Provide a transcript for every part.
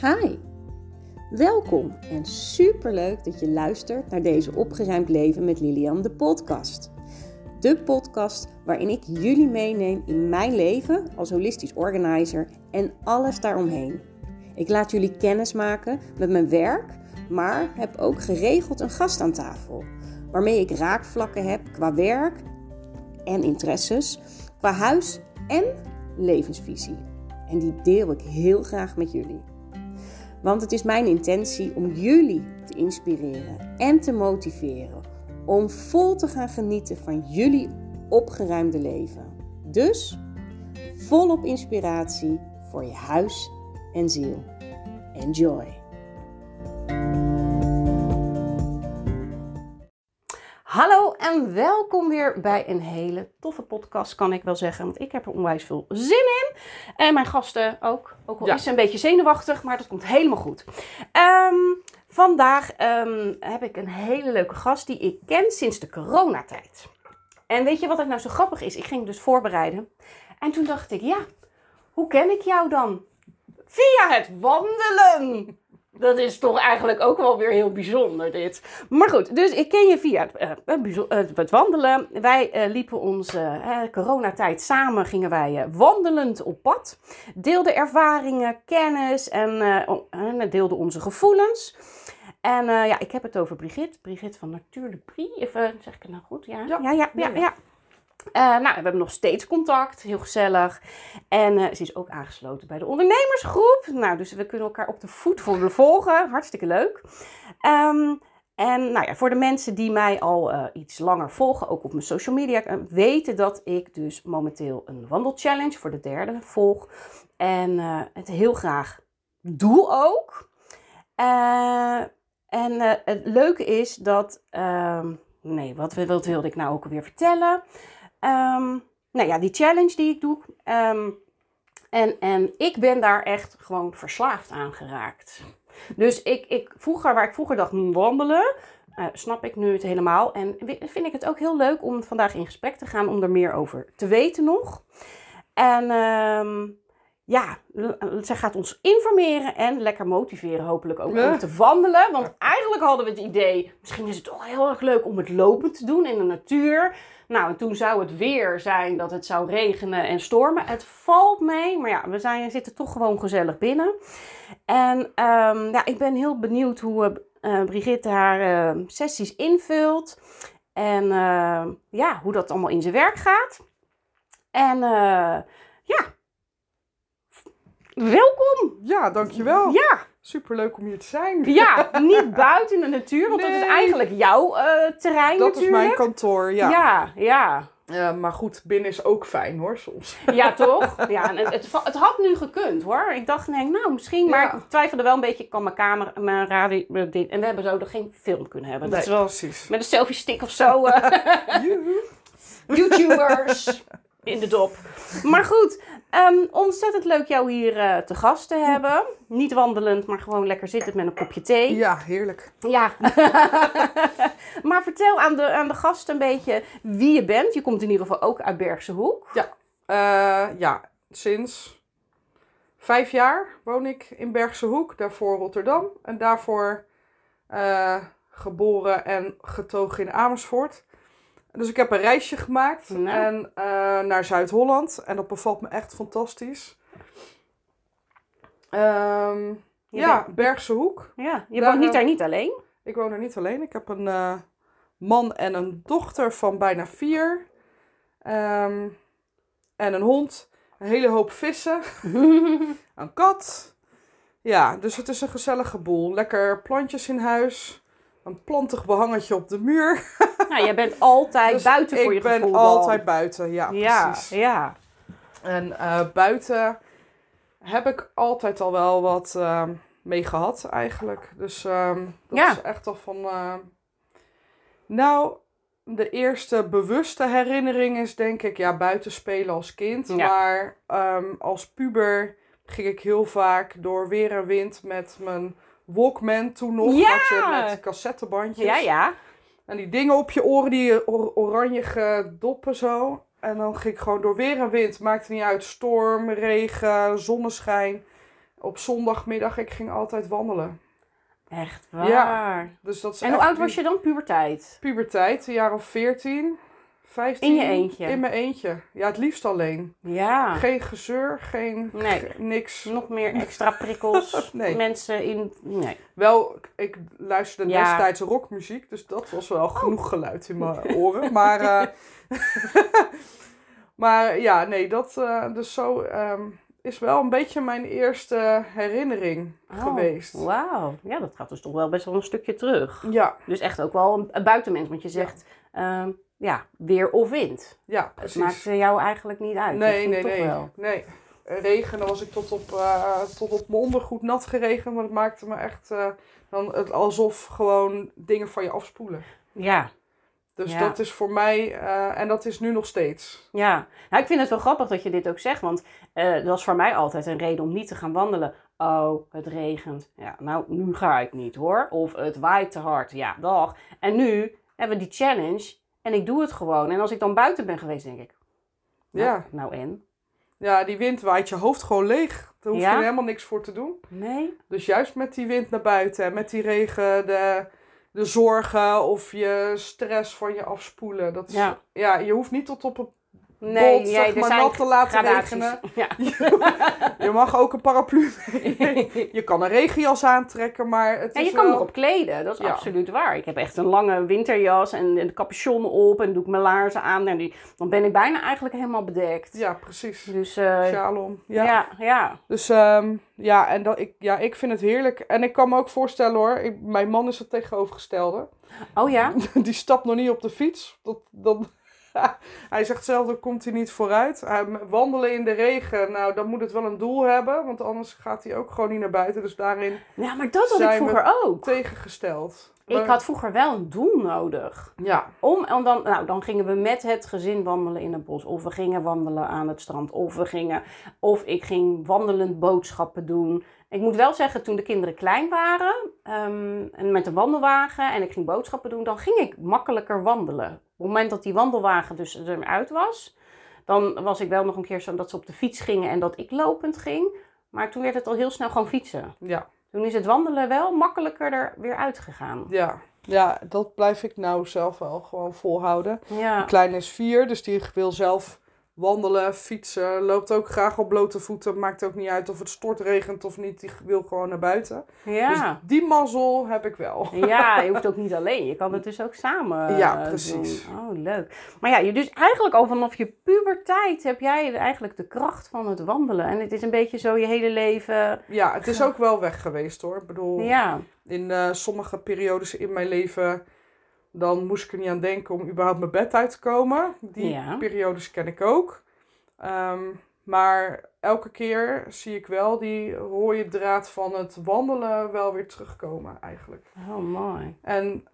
Hi, welkom en superleuk dat je luistert naar deze Opgeruimd Leven met Lilian, de podcast. De podcast waarin ik jullie meeneem in mijn leven als holistisch organizer en alles daaromheen. Ik laat jullie kennis maken met mijn werk, maar heb ook geregeld een gast aan tafel, waarmee ik raakvlakken heb qua werk en interesses, qua huis en levensvisie. En die deel ik heel graag met jullie. Want het is mijn intentie om jullie te inspireren en te motiveren om vol te gaan genieten van jullie opgeruimde leven. Dus volop inspiratie voor je huis en ziel. Enjoy! Hallo en welkom weer bij een hele toffe podcast, kan ik wel zeggen. Want ik heb er onwijs veel zin in. En mijn gasten ook. Ook al is ze een beetje zenuwachtig, maar dat komt helemaal goed. Vandaag heb ik een hele leuke gast die ik ken sinds de coronatijd. En weet je wat nou zo grappig is? Ik ging dus voorbereiden. En toen dacht ik, ja, hoe ken ik jou dan? Via het wandelen! Dat is toch eigenlijk ook wel weer heel bijzonder dit. Maar goed, dus ik ken je via het wandelen. Wij liepen onze coronatijd samen, gingen wij wandelend op pad. Deelden ervaringen, kennis en deelden onze gevoelens. En ik heb het over Brigitte. Brigitte van Natuurlijk Brie. Even, zeg ik het nou goed? Ja. We hebben nog steeds contact, heel gezellig. En ze is ook aangesloten bij de ondernemersgroep. Nou, dus we kunnen elkaar op de voet volgen. Hartstikke leuk. Voor de mensen die mij al iets langer volgen, ook op mijn social media, weten dat ik dus momenteel een wandelchallenge voor de 3e volg. En het heel graag doe ook. Het leuke is dat... wat wilde ik nou ook alweer vertellen? Die challenge die ik doe. En ik ben daar echt gewoon verslaafd aan geraakt. Dus waar ik vroeger dacht, wandelen, snap ik nu het helemaal. En vind ik het ook heel leuk om vandaag in gesprek te gaan om er meer over te weten nog. En zij gaat ons informeren en lekker motiveren hopelijk ook om te wandelen. Want eigenlijk hadden we het idee, misschien is het toch heel erg leuk om het lopend te doen in de natuur. Nou, en toen zou het weer zijn dat het zou regenen en stormen. Het valt mee, maar ja, we zitten toch gewoon gezellig binnen. En ik ben heel benieuwd hoe Brigitte haar sessies invult. En hoe dat allemaal in zijn werk gaat. En welkom! Ja, dankjewel. Ja. Superleuk om hier te zijn. Ja, niet buiten de natuur, want dat is eigenlijk jouw terrein dat natuurlijk. Dat is mijn kantoor, ja. Ja. Maar goed, binnen is ook fijn hoor, soms. Ja, toch? Ja, en het had nu gekund hoor. Ik dacht, misschien, maar ik twijfelde wel een beetje. Ik kan mijn camera, mijn radio, en we hebben zo geen film kunnen hebben. Nee, dat is wel precies. Met een selfie stick of zo. YouTubers in de dop. Maar goed, ontzettend leuk jou hier te gast te hebben. Niet wandelend, maar gewoon lekker zittend met een kopje thee. Ja, heerlijk. Ja. Maar vertel aan de gast een beetje wie je bent. Je komt in ieder geval ook uit Bergse Hoek. Ja, sinds 5 jaar woon ik in Bergse Hoek. Daarvoor Rotterdam. En daarvoor geboren en getogen in Amersfoort. Dus ik heb een reisje gemaakt naar Zuid-Holland. En dat bevalt me echt fantastisch. Bergse Hoek. Ja, je woont daar niet alleen? Ik woon er niet alleen. Ik heb een man en een dochter van bijna 4. En een hond. Een hele hoop vissen. Een kat. Ja, dus het is een gezellige boel. Lekker plantjes in huis. Een plantig behangetje op de muur. Nou, jij bent altijd dus buiten voor je gevoel. Ik ben altijd buiten, ja, precies. Ja. En buiten heb ik altijd al wel wat mee gehad eigenlijk. Dus dat is echt al van... de eerste bewuste herinnering is denk ik buiten spelen als kind. Ja. Maar als puber ging ik heel vaak door weer en wind met mijn Walkman toen nog. Ja. Had je met cassettebandjes. Ja. En die dingen op je oren, die oranje doppen zo. En dan ging ik gewoon door weer en wind. Maakte niet uit, storm, regen, zonneschijn. op zondagmiddag, ik ging altijd wandelen. Echt waar? Ja, dus dat is en hoe oud was je dan? Puberteit? Puberteit, een jaar of 14, 15. In je eentje? In mijn eentje. Ja, het liefst alleen. Ja. Geen gezeur, niks. Nog meer extra prikkels. Nee. Mensen in... Nee. Wel, ik luisterde destijds rockmuziek, dus dat was wel genoeg geluid in mijn oren. Maar, maar ja, nee, dat dus zo is wel een beetje mijn eerste herinnering geweest. Wauw. Ja, dat gaat dus toch wel best wel een stukje terug. Ja. Dus echt ook wel een buitenmens, want je zegt... weer of wind. Ja, precies. Het maakte jou eigenlijk niet uit. Nee. Regen, dan was ik tot op mijn ondergoed nat geregend, maar het maakte me echt alsof gewoon dingen van je afspoelen. Ja. Dus dat is voor mij, en dat is nu nog steeds. Ja, nou, ik vind het wel grappig dat je dit ook zegt, want dat was voor mij altijd een reden om niet te gaan wandelen. Oh, het regent. Ja, nou, nu ga ik niet hoor. Of het waait te hard. Ja, dag. En nu hebben we die challenge en ik doe het gewoon. En als ik dan buiten ben geweest, denk ik, nou en? Ja, die wind waait je hoofd gewoon leeg. Daar hoef je helemaal niks voor te doen. Nee. Dus juist met die wind naar buiten en met die regen, de zorgen of je stress van je afspoelen. Dat is, je hoeft niet tot op het bot, zeg maar, nat te laten regenen. Ja. Je mag ook een paraplu mee. Je kan een regenjas aantrekken, maar het is je kan erop kleden, dat is absoluut waar. Ik heb echt een lange winterjas en de capuchon op en doe ik mijn laarzen aan. En dan ben ik bijna eigenlijk helemaal bedekt. Ja, precies. Dus, sjaal om. Ja. Dus ik vind het heerlijk. En ik kan me ook voorstellen hoor, mijn man is het tegenovergestelde. Oh ja? Die stapt nog niet op de fiets. Hij zegt zelf, dan komt hij niet vooruit. Wandelen in de regen, nou, dan moet het wel een doel hebben. Want anders gaat hij ook gewoon niet naar buiten. Dus daarin ja, maar dat had ik vroeger ook. Tegengesteld. Ik had vroeger wel een doel nodig. Ja. Dan gingen we met het gezin wandelen in het bos. Of we gingen wandelen aan het strand. Of ik ging wandelend boodschappen doen. Ik moet wel zeggen, toen de kinderen klein waren en met de wandelwagen en ik ging boodschappen doen, dan ging ik makkelijker wandelen. Op het moment dat die wandelwagen dus eruit was, dan was ik wel nog een keer zo dat ze op de fiets gingen en dat ik lopend ging. Maar toen werd het al heel snel gewoon fietsen. Ja. Toen is het wandelen wel makkelijker er weer uitgegaan. Ja, dat blijf ik nou zelf wel gewoon volhouden. Ja. De kleine is 4, dus die wil zelf wandelen, fietsen, loopt ook graag op blote voeten. Maakt ook niet uit of het stortregent of niet. Die wil gewoon naar buiten. Ja. Dus die mazzel heb ik wel. Ja, je hoeft ook niet alleen. Je kan het dus ook samen precies. doen. Oh, leuk. Maar ja, dus eigenlijk al vanaf je puberteit heb jij eigenlijk de kracht van het wandelen. En het is een beetje zo je hele leven... Ja, het is ook wel weg geweest hoor. Ik bedoel, in sommige periodes in mijn leven... Dan moest ik er niet aan denken om überhaupt mijn bed uit te komen. Die periodes ken ik ook. Maar elke keer zie ik wel die rode draad van het wandelen wel weer terugkomen eigenlijk. Oh, mooi. En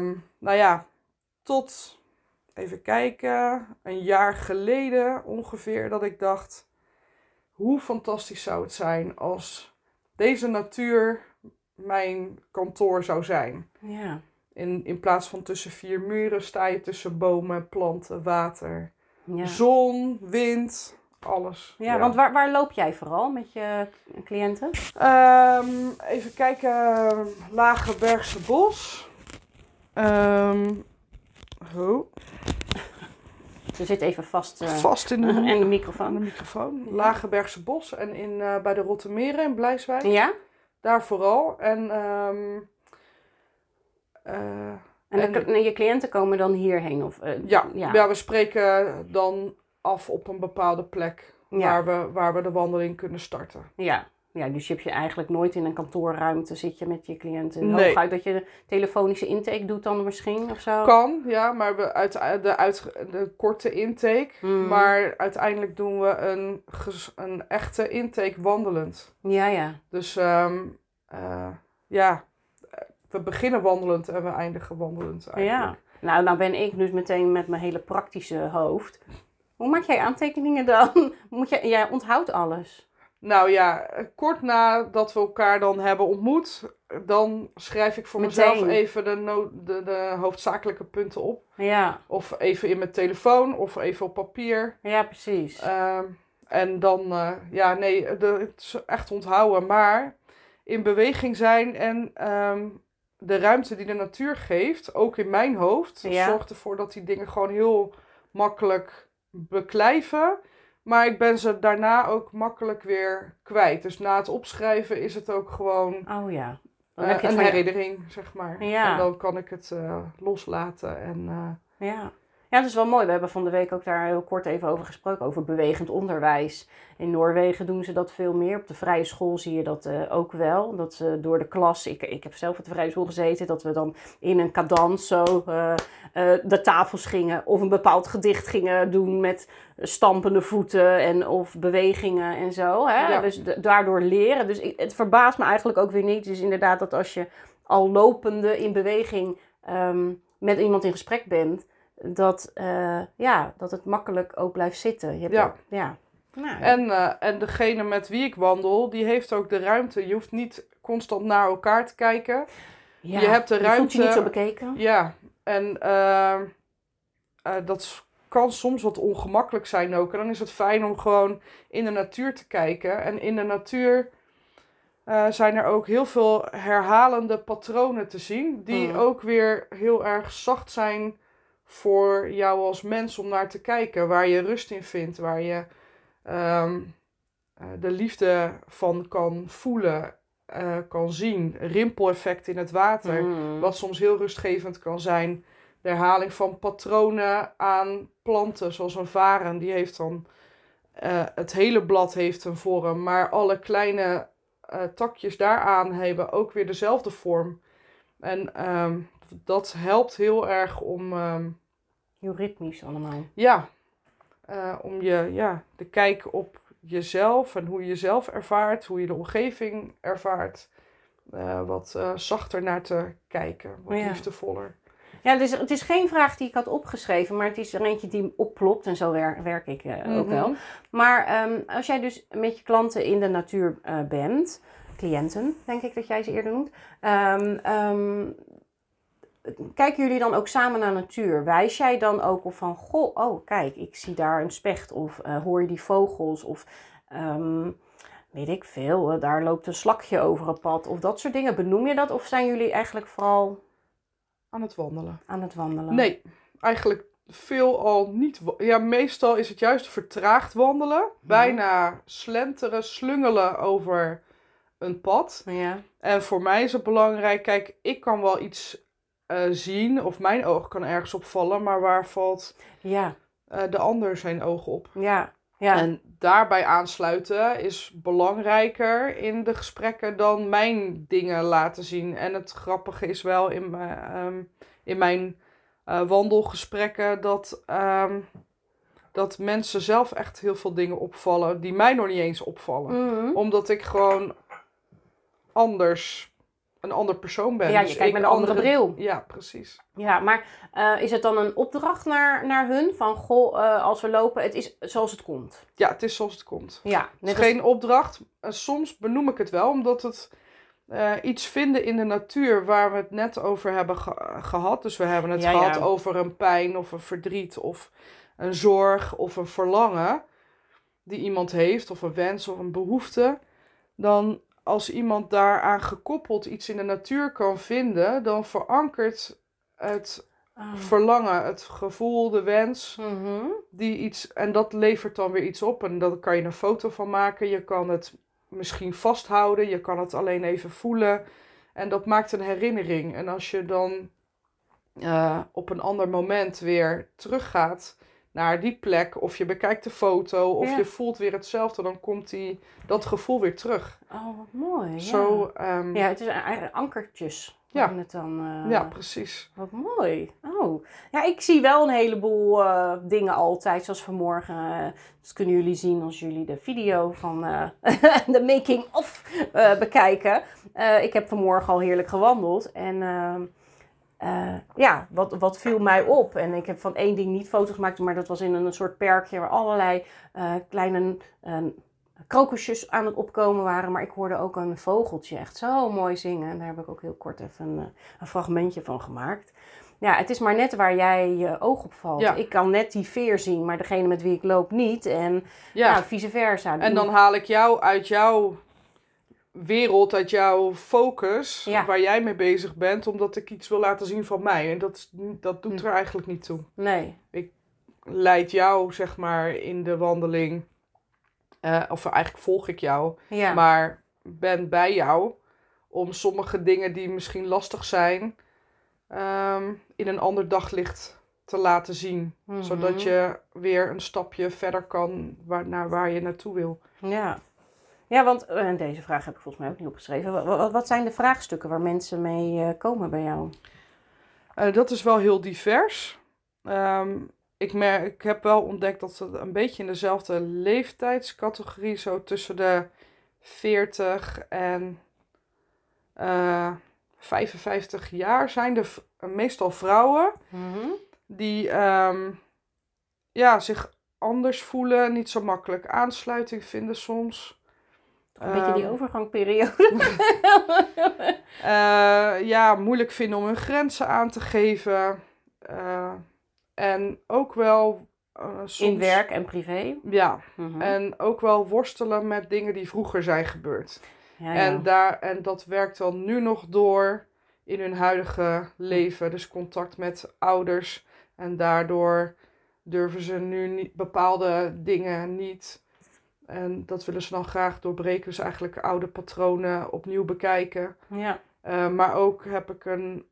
tot, even kijken, een jaar geleden ongeveer dat ik dacht... Hoe fantastisch zou het zijn als deze natuur mijn kantoor zou zijn. Ja. In plaats van tussen 4 muren sta je tussen bomen, planten, water, zon, wind, alles. Ja, want waar loop jij vooral met je cliënten? Even kijken, Lagebergse Bos. Je zit even vast in en de microfoon. Ja. Lagebergse Bos en bij de Rottemeren in Blijswijk. Ja? Daar vooral. En je cliënten komen dan hierheen? We spreken dan af op een bepaalde plek waar we de wandeling kunnen starten. Ja, dus je hebt je eigenlijk nooit in een kantoorruimte zit je met je cliënten. Nee. Hooguit dat je de telefonische intake doet dan misschien of zo? Kan, ja, maar de korte intake. Maar uiteindelijk doen we een echte intake wandelend. Ja. Dus we beginnen wandelend en we eindigen wandelend eigenlijk. Ja, nou ben ik dus meteen met mijn hele praktische hoofd. Hoe maak jij aantekeningen dan? Jij onthoudt alles. Nou ja, kort nadat we elkaar dan hebben ontmoet, dan schrijf ik voor mezelf even de hoofdzakelijke punten op. Ja. Of even in mijn telefoon, of even op papier. Ja, precies. En dan, het is echt onthouden. Maar in beweging zijn en de ruimte die de natuur geeft, ook in mijn hoofd, zorgt ervoor dat die dingen gewoon heel makkelijk beklijven. Maar ik ben ze daarna ook makkelijk weer kwijt. Dus na het opschrijven is het ook gewoon Dan heb je een herinnering, zeg maar. Ja. En dan kan ik het loslaten. En, Ja, dat is wel mooi. We hebben van de week ook daar heel kort even over gesproken, over bewegend onderwijs. In Noorwegen doen ze dat veel meer. Op de vrije school zie je dat ook wel. Dat ze door de klas, ik heb zelf op de vrije school gezeten, dat we dan in een cadans zo de tafels gingen of een bepaald gedicht gingen doen met stampende voeten of bewegingen en zo. Hè? Ja. Dus daardoor leren. Dus het verbaast me eigenlijk ook weer niet. Dus inderdaad dat als je al lopende in beweging met iemand in gesprek bent, dat het makkelijk ook blijft zitten. Je hebt En degene met wie ik wandel, die heeft ook de ruimte. Je hoeft niet constant naar elkaar te kijken. Ja, je hebt de ruimte. Je voelt je niet zo bekeken. Ja, en dat kan soms wat ongemakkelijk zijn ook. En dan is het fijn om gewoon in de natuur te kijken. En in de natuur zijn er ook heel veel herhalende patronen te zien. Die ook weer heel erg zacht zijn voor jou als mens om naar te kijken. Waar je rust in vindt. Waar je de liefde van kan voelen. Kan zien. Rimpeleffect in het water. Wat soms heel rustgevend kan zijn. De herhaling van patronen aan planten. Zoals een varen. Die heeft dan... het hele blad heeft een vorm. Maar alle kleine takjes daaraan hebben ook weer dezelfde vorm. En dat helpt heel erg om... heel ritmisch allemaal. Ja. Om de kijk op jezelf en hoe je jezelf ervaart. Hoe je de omgeving ervaart. Wat zachter naar te kijken. Wat liefdevoller. Ja, dus het is geen vraag die ik had opgeschreven, maar het is er eentje die opplopt en zo werk ik ook wel. Maar als jij dus met je klanten in de natuur bent, cliënten denk ik dat jij ze eerder noemt, kijken jullie dan ook samen naar natuur? Wijs jij dan ook of van, kijk, ik zie daar een specht of hoor je die vogels of... weet ik veel, daar loopt een slakje over een pad of dat soort dingen. Benoem je dat of zijn jullie eigenlijk vooral... Aan het wandelen. Aan het wandelen? Nee, eigenlijk veelal niet. Ja, meestal is het juist vertraagd wandelen. Bijna slenteren, slungelen over een pad. Ja. En voor mij is het belangrijk, kijk, ik kan wel iets zien of mijn oog kan ergens opvallen, maar waar valt de ander zijn oog op? Ja. En daarbij aansluiten is belangrijker in de gesprekken dan mijn dingen laten zien. En het grappige is wel in mijn wandelgesprekken dat mensen zelf echt heel veel dingen opvallen die mij nog niet eens opvallen. Omdat ik gewoon een ander persoon ben. Ja, je kijkt met een andere bril. Ja, precies. Ja, maar is het dan een opdracht naar hun? Van, als we lopen, het is zoals het komt? Ja, het is zoals het komt. Ja, het is geen opdracht. Soms benoem ik het wel, omdat het iets vinden in de natuur waar we het net over hebben gehad. Dus we hebben het gehad over een pijn of een verdriet of een zorg of een verlangen die iemand heeft of een wens of een behoefte. Dan als iemand daaraan gekoppeld iets in de natuur kan vinden, dan verankert het verlangen, het gevoel, de wens, die iets, en dat levert dan weer iets op. En daar kan je een foto van maken, je kan het misschien vasthouden, je kan het alleen even voelen. En dat maakt een herinnering. En als je dan op een ander moment weer teruggaat naar die plek, of je bekijkt de foto, of je voelt weer hetzelfde, dan komt dat gevoel weer terug. Oh, wat mooi. Zo, ja, het is eigenlijk ankertjes. Ja. Het dan, ja, precies. Wat mooi. Oh. Ja, ik zie wel een heleboel dingen altijd, zoals vanmorgen. Dat kunnen jullie zien als jullie de video van de making of bekijken. Ik heb vanmorgen al heerlijk gewandeld en... wat viel mij op? En ik heb van één ding niet foto's gemaakt, maar dat was in een soort perkje waar allerlei kleine krokusjes aan het opkomen waren. Maar ik hoorde ook een vogeltje echt zo mooi zingen. En daar heb ik ook heel kort even een fragmentje van gemaakt. Ja, het is maar net waar jij je oog op valt. Ja. Ik kan net die veer zien, maar degene met wie ik loop niet. En vice versa. En dan haal ik jou uit jouw wereld, uit jouw focus, waar jij mee bezig bent, omdat ik iets wil laten zien van mij. En dat doet er eigenlijk niet toe. Nee. Ik leid jou, zeg maar, in de wandeling. Of eigenlijk volg ik jou. Ja. Maar ben bij jou om sommige dingen die misschien lastig zijn, in een ander daglicht te laten zien. Mm-hmm. Zodat je weer een stapje verder kan naar waar je naartoe wil. Ja. Ja, want deze vraag heb ik volgens mij ook niet opgeschreven. Wat zijn de vraagstukken waar mensen mee komen bij jou? Dat is wel heel divers. Ik heb wel ontdekt dat het een beetje in dezelfde leeftijdscategorie, zo tussen de 40 en 55 jaar, zijn er meestal vrouwen die zich anders voelen, niet zo makkelijk aansluiting vinden soms. Een beetje die overgangperiode. Moeilijk vinden om hun grenzen aan te geven. En ook wel soms... In werk en privé? Ja. En ook wel worstelen met dingen die vroeger zijn gebeurd. Ja. En dat werkt wel nu nog door in hun huidige leven. Dus contact met ouders. En daardoor durven ze nu niet, bepaalde dingen niet. En dat willen ze dan graag doorbreken. Dus eigenlijk oude patronen opnieuw bekijken. Ja. Maar ook heb ik een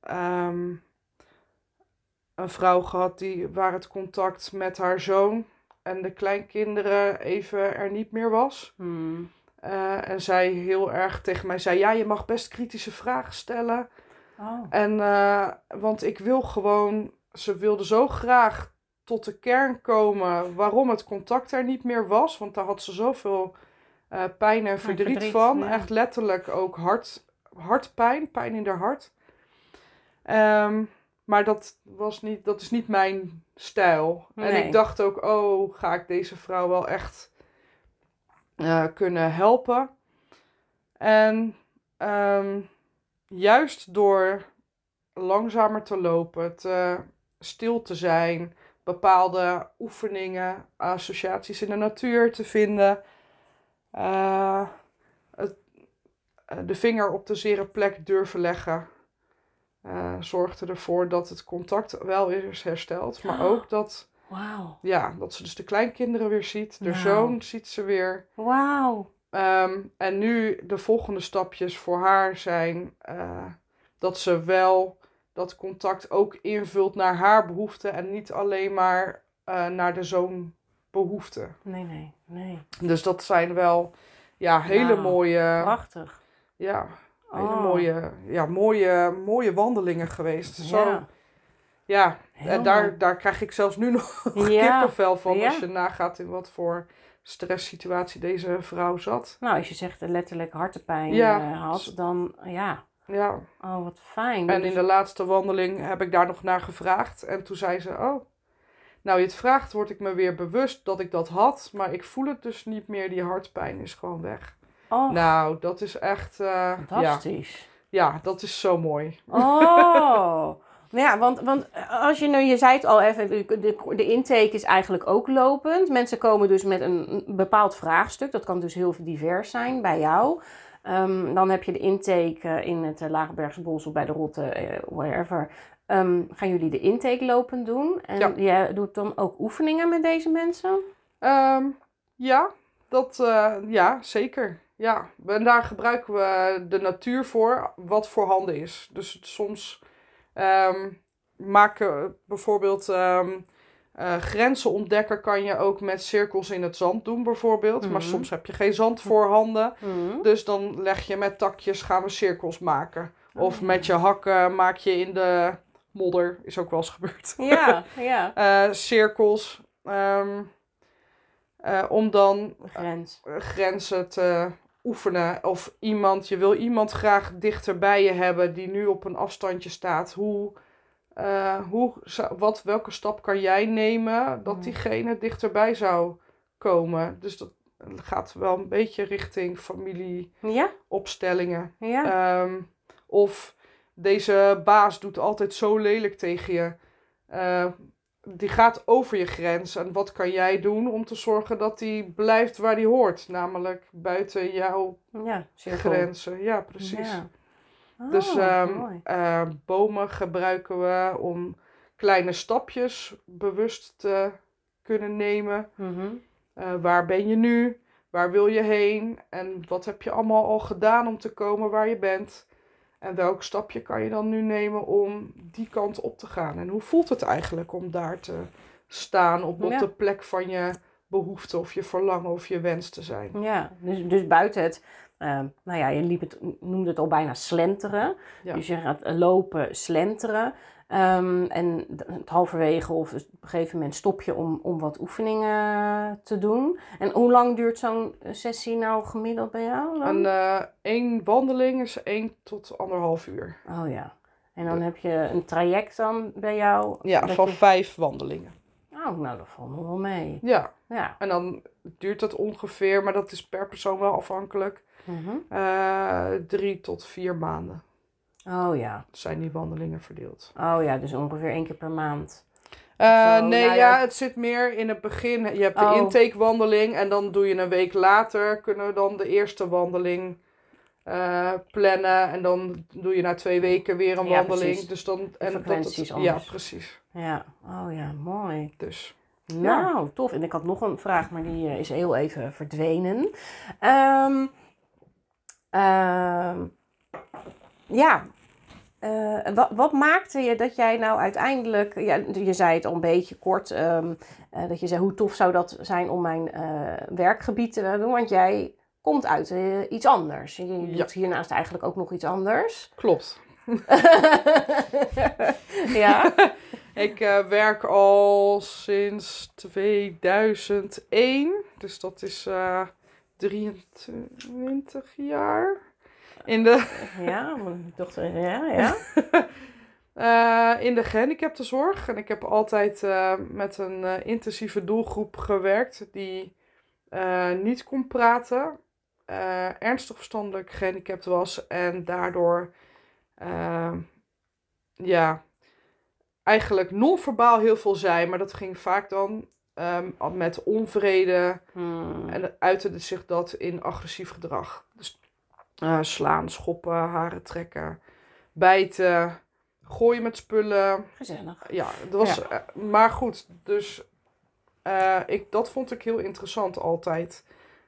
vrouw gehad waar het contact met haar zoon en de kleinkinderen even er niet meer was. En zij heel erg tegen mij zei, ja, je mag best kritische vragen stellen. Oh. En, want ik wil gewoon, ze wilde zo graag tot de kern komen waarom het contact er niet meer was. Want daar had ze zoveel pijn en verdriet van. Ja. Echt letterlijk ook hartpijn, pijn in haar hart. Maar dat is niet mijn stijl. Nee. En ik dacht ook, ga ik deze vrouw wel echt kunnen helpen? En juist door langzamer te lopen, stil te zijn, bepaalde oefeningen, associaties in de natuur te vinden, de vinger op de zere plek durven leggen, zorgde ervoor dat het contact wel is hersteld, maar ook dat, dat ze dus de kleinkinderen weer ziet, de zoon ziet ze weer. Wauw. En nu de volgende stapjes voor haar zijn dat ze wel dat contact ook invult naar haar behoeften en niet alleen maar naar de zoon behoeften. Nee. Dus dat zijn wel hele mooie... Prachtig. Ja, hele mooie wandelingen geweest. Zo, en daar krijg ik zelfs nu nog kippenvel van als je nagaat in wat voor stresssituatie deze vrouw zat. Nou, als je zegt letterlijk hartepijn had, dan ja. Oh, wat fijn. En in de laatste wandeling heb ik daar nog naar gevraagd. En toen zei ze, nou je het vraagt, word ik me weer bewust dat ik dat had. Maar ik voel het dus niet meer, die hartpijn is gewoon weg. Oh. Nou, dat is echt... fantastisch. Ja, dat is zo mooi. Oh, ja, want als je zei het al even, de intake is eigenlijk ook lopend. Mensen komen dus met een bepaald vraagstuk. Dat kan dus heel divers zijn bij jou. Dan heb je de intake in het Laagbergse Bos of bij de Rotte, wherever. Gaan jullie de intake lopend doen? En jij doet dan ook oefeningen met deze mensen? Zeker. Ja, en daar gebruiken we de natuur voor, wat voorhanden is. Dus soms maken bijvoorbeeld grenzen ontdekken kan je ook met cirkels in het zand doen bijvoorbeeld. Maar soms heb je geen zand voorhanden. Dus dan leg je met takjes, gaan we cirkels maken. Of met je hakken maak je in de modder, is ook wel eens gebeurd. Cirkels. Om dan grenzen te oefenen. Of je wil iemand graag dichter bij je hebben die nu op een afstandje staat. Welke stap kan jij nemen dat diegene dichterbij zou komen? Dus dat gaat wel een beetje richting familieopstellingen. Ja. Of deze baas doet altijd zo lelijk tegen je. Die gaat over je grens. En wat kan jij doen om te zorgen dat die blijft waar die hoort? Namelijk buiten jouw grenzen. Ja, precies. Ja. Oh, Dus mooi. bomen gebruiken we om kleine stapjes bewust te kunnen nemen. Waar ben je nu? Waar wil je heen? En wat heb je allemaal al gedaan om te komen waar je bent? En welk stapje kan je dan nu nemen om die kant op te gaan? En hoe voelt het eigenlijk om daar te staan op de plek van je behoefte of je verlangen of je wens te zijn? Ja, dus buiten het, je noemde het al bijna slenteren. Ja. Dus je gaat lopen, slenteren. En het halverwege of op een gegeven moment stop je om wat oefeningen te doen. En hoe lang duurt zo'n sessie nou gemiddeld bij jou dan? Één wandeling is 1 tot 1,5 uur. Oh ja. En dan heb je een traject dan bij jou? Ja, van 5 wandelingen. Oh, nou dat valt nog wel mee. Ja. Ja. En dan duurt dat ongeveer, maar dat is per persoon wel afhankelijk, 3 tot 4 maanden. Oh ja. Zijn die wandelingen verdeeld. Oh ja, dus ongeveer 1 keer per maand. Het zit meer in het begin. Je hebt de intakewandeling en dan doe je een week later, kunnen we dan de eerste wandeling plannen. En dan doe je na 2 weken weer een wandeling. Precies. Dus dan, anders. Ja, precies. Ja, oh ja, mooi. Dus. Nou, tof. En ik had nog een vraag, maar die is heel even verdwenen. Wat maakte je dat jij nou uiteindelijk, je zei het al een beetje kort, dat je zei hoe tof zou dat zijn om mijn werkgebied te doen, want jij komt uit iets anders. Je doet hiernaast eigenlijk ook nog iets anders. Klopt. Ja. Ik werk al sinds 2001, dus dat is 23 jaar. Ja, mijn dochter, ja. In de gehandicaptenzorg. En ik heb altijd met een intensieve doelgroep gewerkt die niet kon praten, ernstig verstandelijk gehandicapt was en daardoor eigenlijk non-verbaal heel veel zei, maar dat ging vaak dan met onvrede en uitte zich dat in agressief gedrag. Dus slaan, schoppen, haren trekken, bijten, gooien met spullen. Gezellig. Ja, dat was, maar goed, dus dat vond ik heel interessant altijd.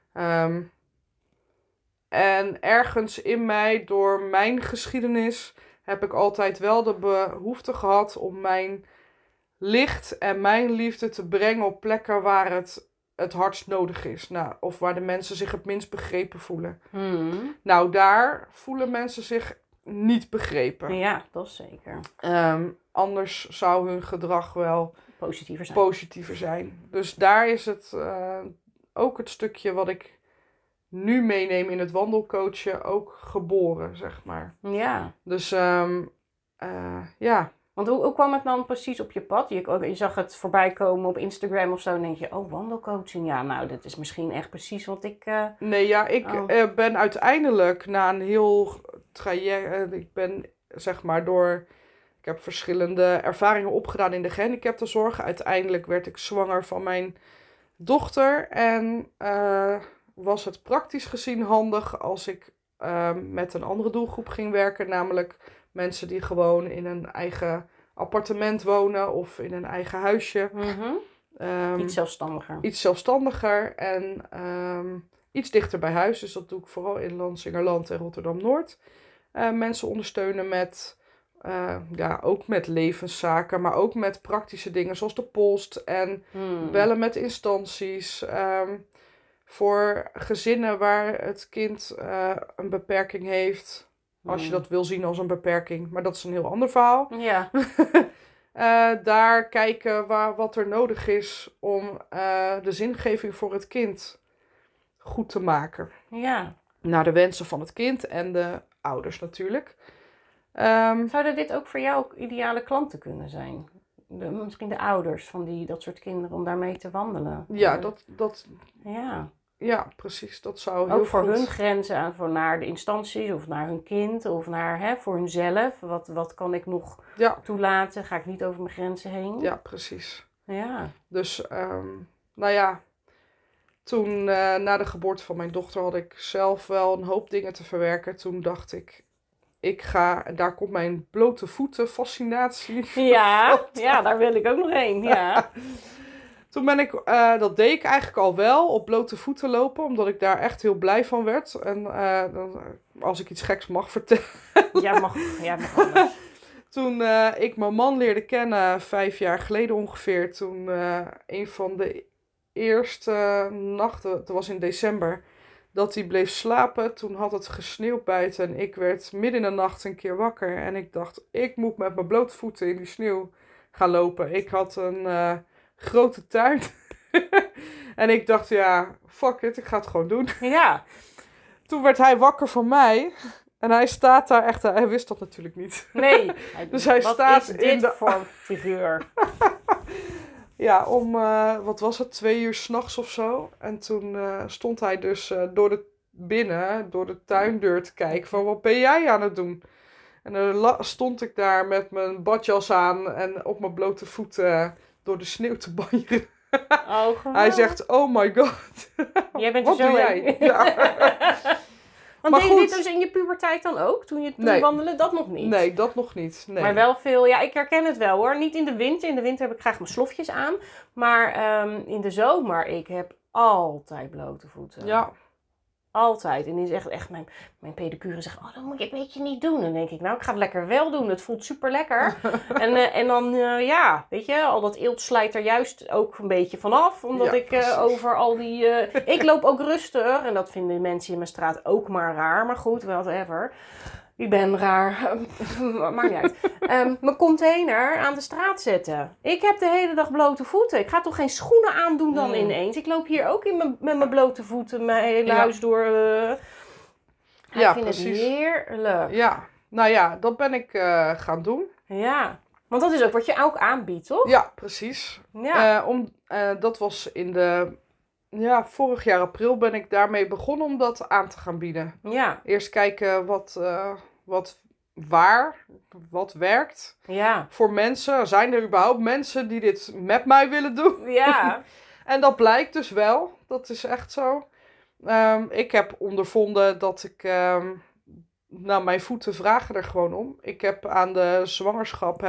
En ergens in mij, door mijn geschiedenis, heb ik altijd wel de behoefte gehad om mijn licht en mijn liefde te brengen op plekken waar het hardst nodig is. Nou, of waar de mensen zich het minst begrepen voelen. Nou, daar voelen mensen zich niet begrepen. Ja, dat is zeker. Anders zou hun gedrag wel positiever zijn. Dus daar is het ook het stukje wat ik nu meeneem in het wandelcoachen ook geboren, zeg maar. Ja. Dus Want hoe kwam het dan precies op je pad? Je zag het voorbij komen op Instagram of zo en denk je, oh, wandelcoaching. Ja, nou, dat is misschien echt precies wat ik... ik ben uiteindelijk na een heel traject... ik ben, zeg maar, ik heb verschillende ervaringen opgedaan in de gehandicaptenzorg. Uiteindelijk werd ik zwanger van mijn dochter. En was het praktisch gezien handig als ik met een andere doelgroep ging werken. Namelijk mensen die gewoon in een eigen appartement wonen of in een eigen huisje. Iets zelfstandiger. Iets zelfstandiger en iets dichter bij huis. Dus dat doe ik vooral in Lansingerland en Rotterdam-Noord. Mensen ondersteunen met, ook met levenszaken, maar ook met praktische dingen zoals de post en bellen met instanties. Voor gezinnen waar het kind een beperking heeft. Als je dat wil zien als een beperking. Maar dat is een heel ander verhaal. Ja. Daar kijken wat er nodig is om de zingeving voor het kind goed te maken. Ja. Naar de wensen van het kind en de ouders natuurlijk. Zouden dit ook voor jou ook ideale klanten kunnen zijn? Misschien de ouders van dat soort kinderen om daarmee te wandelen? Ja, Ja. Ja, precies. Dat zou heel Ook voor goed. hun grenzen, naar de instanties of naar hun kind of voor hunzelf. Wat kan ik nog toelaten? Ga ik niet over mijn grenzen heen? Ja, precies. Ja. Dus, nou ja, toen na de geboorte van mijn dochter had ik zelf wel een hoop dingen te verwerken. Toen dacht ik daar komt mijn blote voeten fascinatie. Ja, daar wil ik ook nog heen, ja. Toen dat deed ik eigenlijk al wel, op blote voeten lopen, omdat ik daar echt heel blij van werd. En als ik iets geks mag vertellen. Jij mag alles. Toen ik mijn man leerde kennen, 5 jaar geleden ongeveer, toen een van de eerste nachten, het was in december, dat hij bleef slapen. Toen had het gesneeuwd buiten en ik werd midden in de nacht een keer wakker. En ik dacht, ik moet met mijn blote voeten in die sneeuw gaan lopen. Ik had een grote tuin. En ik dacht, ja, fuck it, ik ga het gewoon doen. Ja. Toen werd hij wakker van mij. En hij staat daar echt, hij wist dat natuurlijk niet. Nee. Dus hij staat is dit voor figuur? Ja, om, wat was het, 2 uur 's nachts of zo. En toen stond hij dus door de tuindeur te kijken van, wat ben jij aan het doen? En dan stond ik daar met mijn badjas aan en op mijn blote voeten door de sneeuw te banjeren. Hij zegt, oh my god. Jij bent wat er zo doe jij? Ja. Want deed je dit dus in je puberteit dan ook? Toen je wandelen? Dat nog niet? Nee, dat nog niet. Nee. Maar wel veel, ja, ik herken het wel hoor. Niet in de winter. In de winter heb ik graag mijn slofjes aan. Maar in de zomer, ik heb altijd blote voeten. Ja. Altijd. En die is echt mijn pedicure zegt, oh, dat moet je een beetje niet doen. En dan denk ik, nou, ik ga het lekker wel doen. Het voelt super lekker. En dan, weet je, al dat eelt slijt er juist ook een beetje vanaf. Omdat ik over al die... ik loop ook rustig. En dat vinden mensen in mijn straat ook maar raar. Maar goed, whatever. Ik ben raar. Maakt niet uit. Mijn container aan de straat zetten. Ik heb de hele dag blote voeten. Ik ga toch geen schoenen aandoen dan ineens. Ik loop hier ook met mijn blote voeten mijn hele huis door. Ik vind het heerlijk. Ja, nou ja, dat ben ik gaan doen. Ja, want dat is ook wat je ook aanbiedt, toch? Ja, precies. Ja. Dat was vorig jaar april ben ik daarmee begonnen om dat aan te gaan bieden. Ja. Eerst kijken wat werkt voor mensen. Zijn er überhaupt mensen die dit met mij willen doen? Ja. En dat blijkt dus wel. Dat is echt zo. Ik heb ondervonden dat ik... mijn voeten vragen er gewoon om. Ik heb aan de zwangerschap...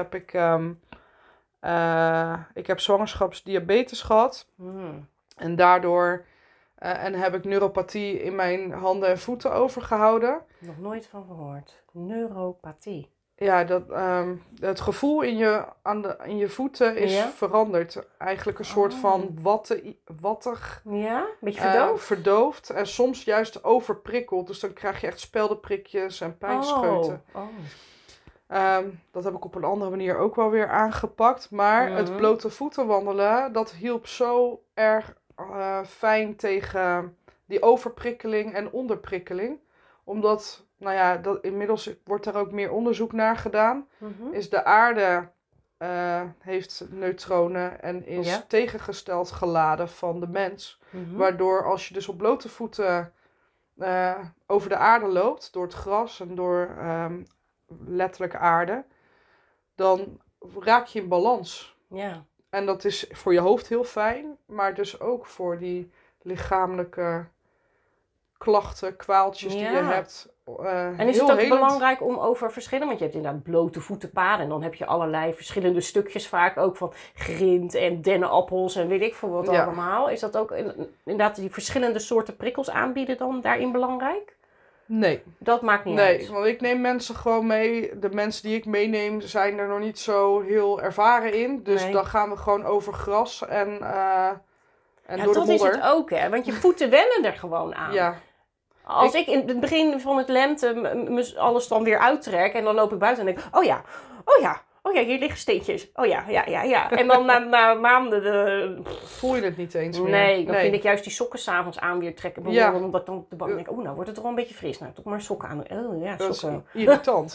ik heb zwangerschapsdiabetes gehad. En daardoor... en heb ik neuropathie in mijn handen en voeten overgehouden. Nog nooit van gehoord. Neuropathie. Ja, het gevoel in je voeten is veranderd. Eigenlijk een soort van wattig. Ja, een beetje verdoofd. Verdoofd en soms juist overprikkeld. Dus dan krijg je echt speldenprikjes en pijnscheuten. Dat heb ik op een andere manier ook wel weer aangepakt. Maar het blote voeten wandelen, dat hielp zo erg fijn tegen die overprikkeling en onderprikkeling. Omdat, inmiddels wordt er ook meer onderzoek naar gedaan. Is de aarde heeft neutronen en is tegengesteld geladen van de mens. Waardoor als je dus op blote voeten over de aarde loopt, door het gras en door letterlijk aarde, dan raak je in balans. Ja. En dat is voor je hoofd heel fijn, maar dus ook voor die lichamelijke klachten, kwaaltjes die je hebt. En is het ook belangrijk om over verschillen, want je hebt inderdaad blote voetenpaden en dan heb je allerlei verschillende stukjes vaak ook van grind en dennenappels en weet ik veel wat allemaal. Is dat ook inderdaad die verschillende soorten prikkels aanbieden dan daarin belangrijk? Nee. Dat maakt niet uit. Nee, want ik neem mensen gewoon mee. De mensen die ik meeneem zijn er nog niet zo heel ervaren in. Dus dan gaan we gewoon over gras en door de modder. Dat is het ook, hè. Want je voeten wennen er gewoon aan. Ja. Als ik in het begin van het lente alles dan weer uittrek en dan loop ik buiten en denk oh ja, hier liggen steentjes. Oh ja. En dan na maanden... Voel je het niet eens meer. Nee, dan vind ik juist die sokken 's avonds aan weer trekken. Omdat ik dan op de bank denk, nou wordt het er wel een beetje fris. Nou, toch maar sokken aan. Oh ja, sokken. Irritant.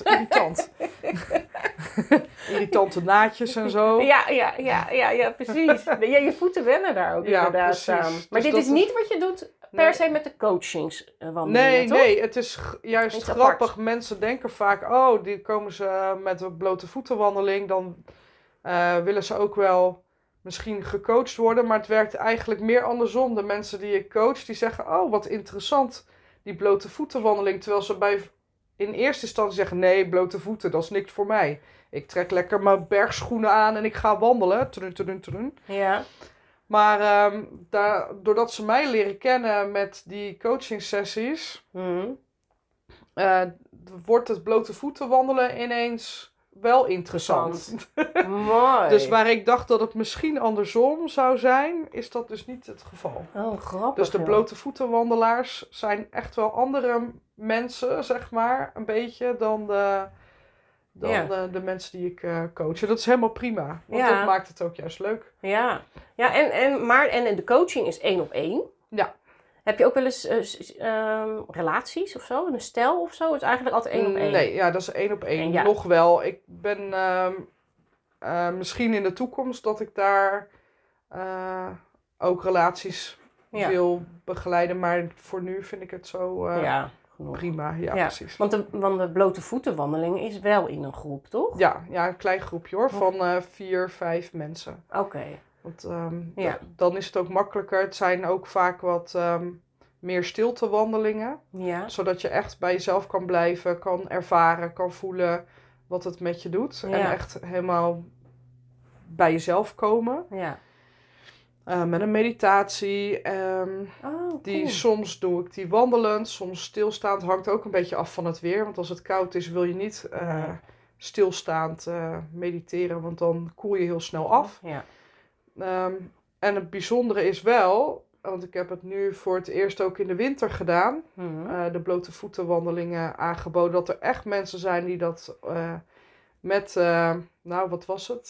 Irritante naadjes en zo. Ja, precies. Je voeten wennen daar ook inderdaad aan. Maar dus dit is niet wat je doet per se met de coachingswandelingen, Nee, toch? nee, het is juist Iets grappig. apart. Mensen denken vaak, oh, die komen ze met een blote voetenwandeling. Dan willen ze ook wel misschien gecoacht worden. Maar het werkt eigenlijk meer andersom. De mensen die ik coach, die zeggen, oh, wat interessant, die blote voetenwandeling. Terwijl ze in eerste instantie zeggen, nee, blote voeten, dat is niks voor mij. Ik trek lekker mijn bergschoenen aan en ik ga wandelen. Tudun, tudun, tudun. Ja. Maar doordat ze mij leren kennen met die coaching sessies, wordt het blote voeten wandelen ineens wel interessant. Mooi. Dus waar ik dacht dat het misschien andersom zou zijn, is dat dus niet het geval. Oh, grappig. Dus de joh. blote voeten wandelaars zijn echt wel andere mensen, zeg maar, een beetje dan de mensen die ik coach. En dat is helemaal prima, want Ja. dat maakt het ook juist leuk. Ja, ja en de coaching is 1 op 1. Ja. Heb je ook wel eens relaties of zo? Een stel of zo? Het is eigenlijk altijd 1 op 1. Nee, ja, dat is 1 op 1. En ja. Nog wel. Ik ben misschien in de toekomst dat ik daar ook relaties wil begeleiden. Maar voor nu vind ik het zo genoeg. prima. Ja, precies. Want de blote voetenwandeling is wel in een groep, toch? Ja, een klein groepje hoor. Van 4, 5 mensen. Oké. Want dan is het ook makkelijker. Het zijn ook vaak wat meer stiltewandelingen. Ja. Zodat je echt bij jezelf kan blijven, kan ervaren, kan voelen wat het met je doet. Ja. En echt helemaal bij jezelf komen. Ja. Met een meditatie. Cool. Soms doe ik die wandelend, soms stilstaand. Hangt ook een beetje af van het weer. Want als het koud is wil je niet stilstaand mediteren. Want dan koel je heel snel af. Ja. En het bijzondere is wel, want ik heb het nu voor het eerst ook in de winter gedaan. De blote voetenwandelingen aangeboden. Dat er echt mensen zijn die dat met, wat was het?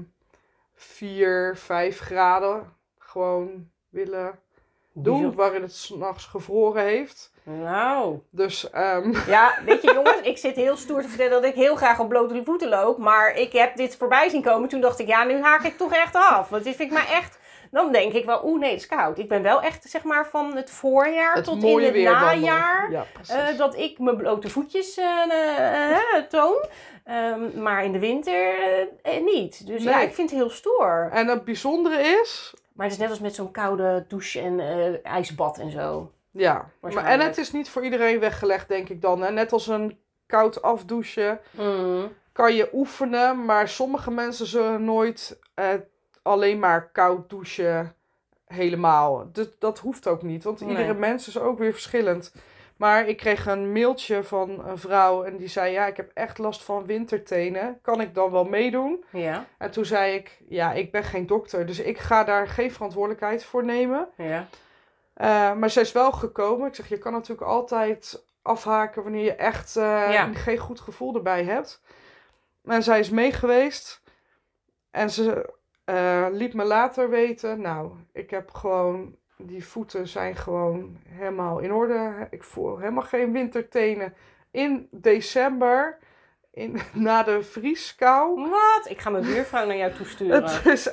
4, 5 graden gewoon willen doen. Waarin het 's nachts gevroren heeft. Nou. Dus, Ja, weet je jongens, ik zit heel stoer te vertellen dat ik heel graag op blote voeten loop. Maar ik heb dit voorbij zien komen. Toen dacht ik, ja, nu haak ik toch echt af. Want dit vind ik maar echt... Dan denk ik wel, nee, het is koud. Ik ben wel echt, zeg maar, van het voorjaar het tot mooie in het weer najaar. Ja, precies. Dat ik mijn blote voetjes toon. Maar in de winter niet. Dus ja, Nee. ik vind het heel stoer. En het bijzondere is... Maar het is net als met zo'n koude douche en ijsbad en zo. Ja, Waarschijnlijk. en het is niet voor iedereen weggelegd, denk ik dan. Hè? Net als een koud afdouchen kan je oefenen. Maar sommige mensen zullen nooit alleen maar koud douchen helemaal. Dat hoeft ook niet, want iedere mens is ook weer verschillend. Maar ik kreeg een mailtje van een vrouw en die zei... Ja, ik heb echt last van wintertenen. Kan ik dan wel meedoen? Ja. En toen zei ik... Ja, ik ben geen dokter, dus ik ga daar geen verantwoordelijkheid voor nemen. Ja. Maar zij is wel gekomen. Ik zeg, je kan natuurlijk altijd afhaken wanneer je echt geen goed gevoel erbij hebt. En zij is meegeweest. En ze liet me later weten... Nou, ik heb gewoon... Die voeten zijn gewoon helemaal in orde. Ik voel helemaal geen wintertenen. In december, na de vrieskou. Wat? Ik ga mijn buurvrouw naar jou toesturen. Het is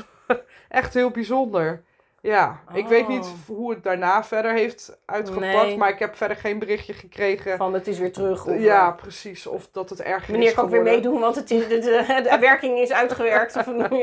echt heel bijzonder. Ja, ik weet niet hoe het daarna verder heeft uitgepakt. Nee. Maar ik heb verder geen berichtje gekregen. Van het is weer terug. Of, Ja, precies. Of dat het erger meneer is kan ook weer geworden. meedoen, want de werking is uitgewerkt.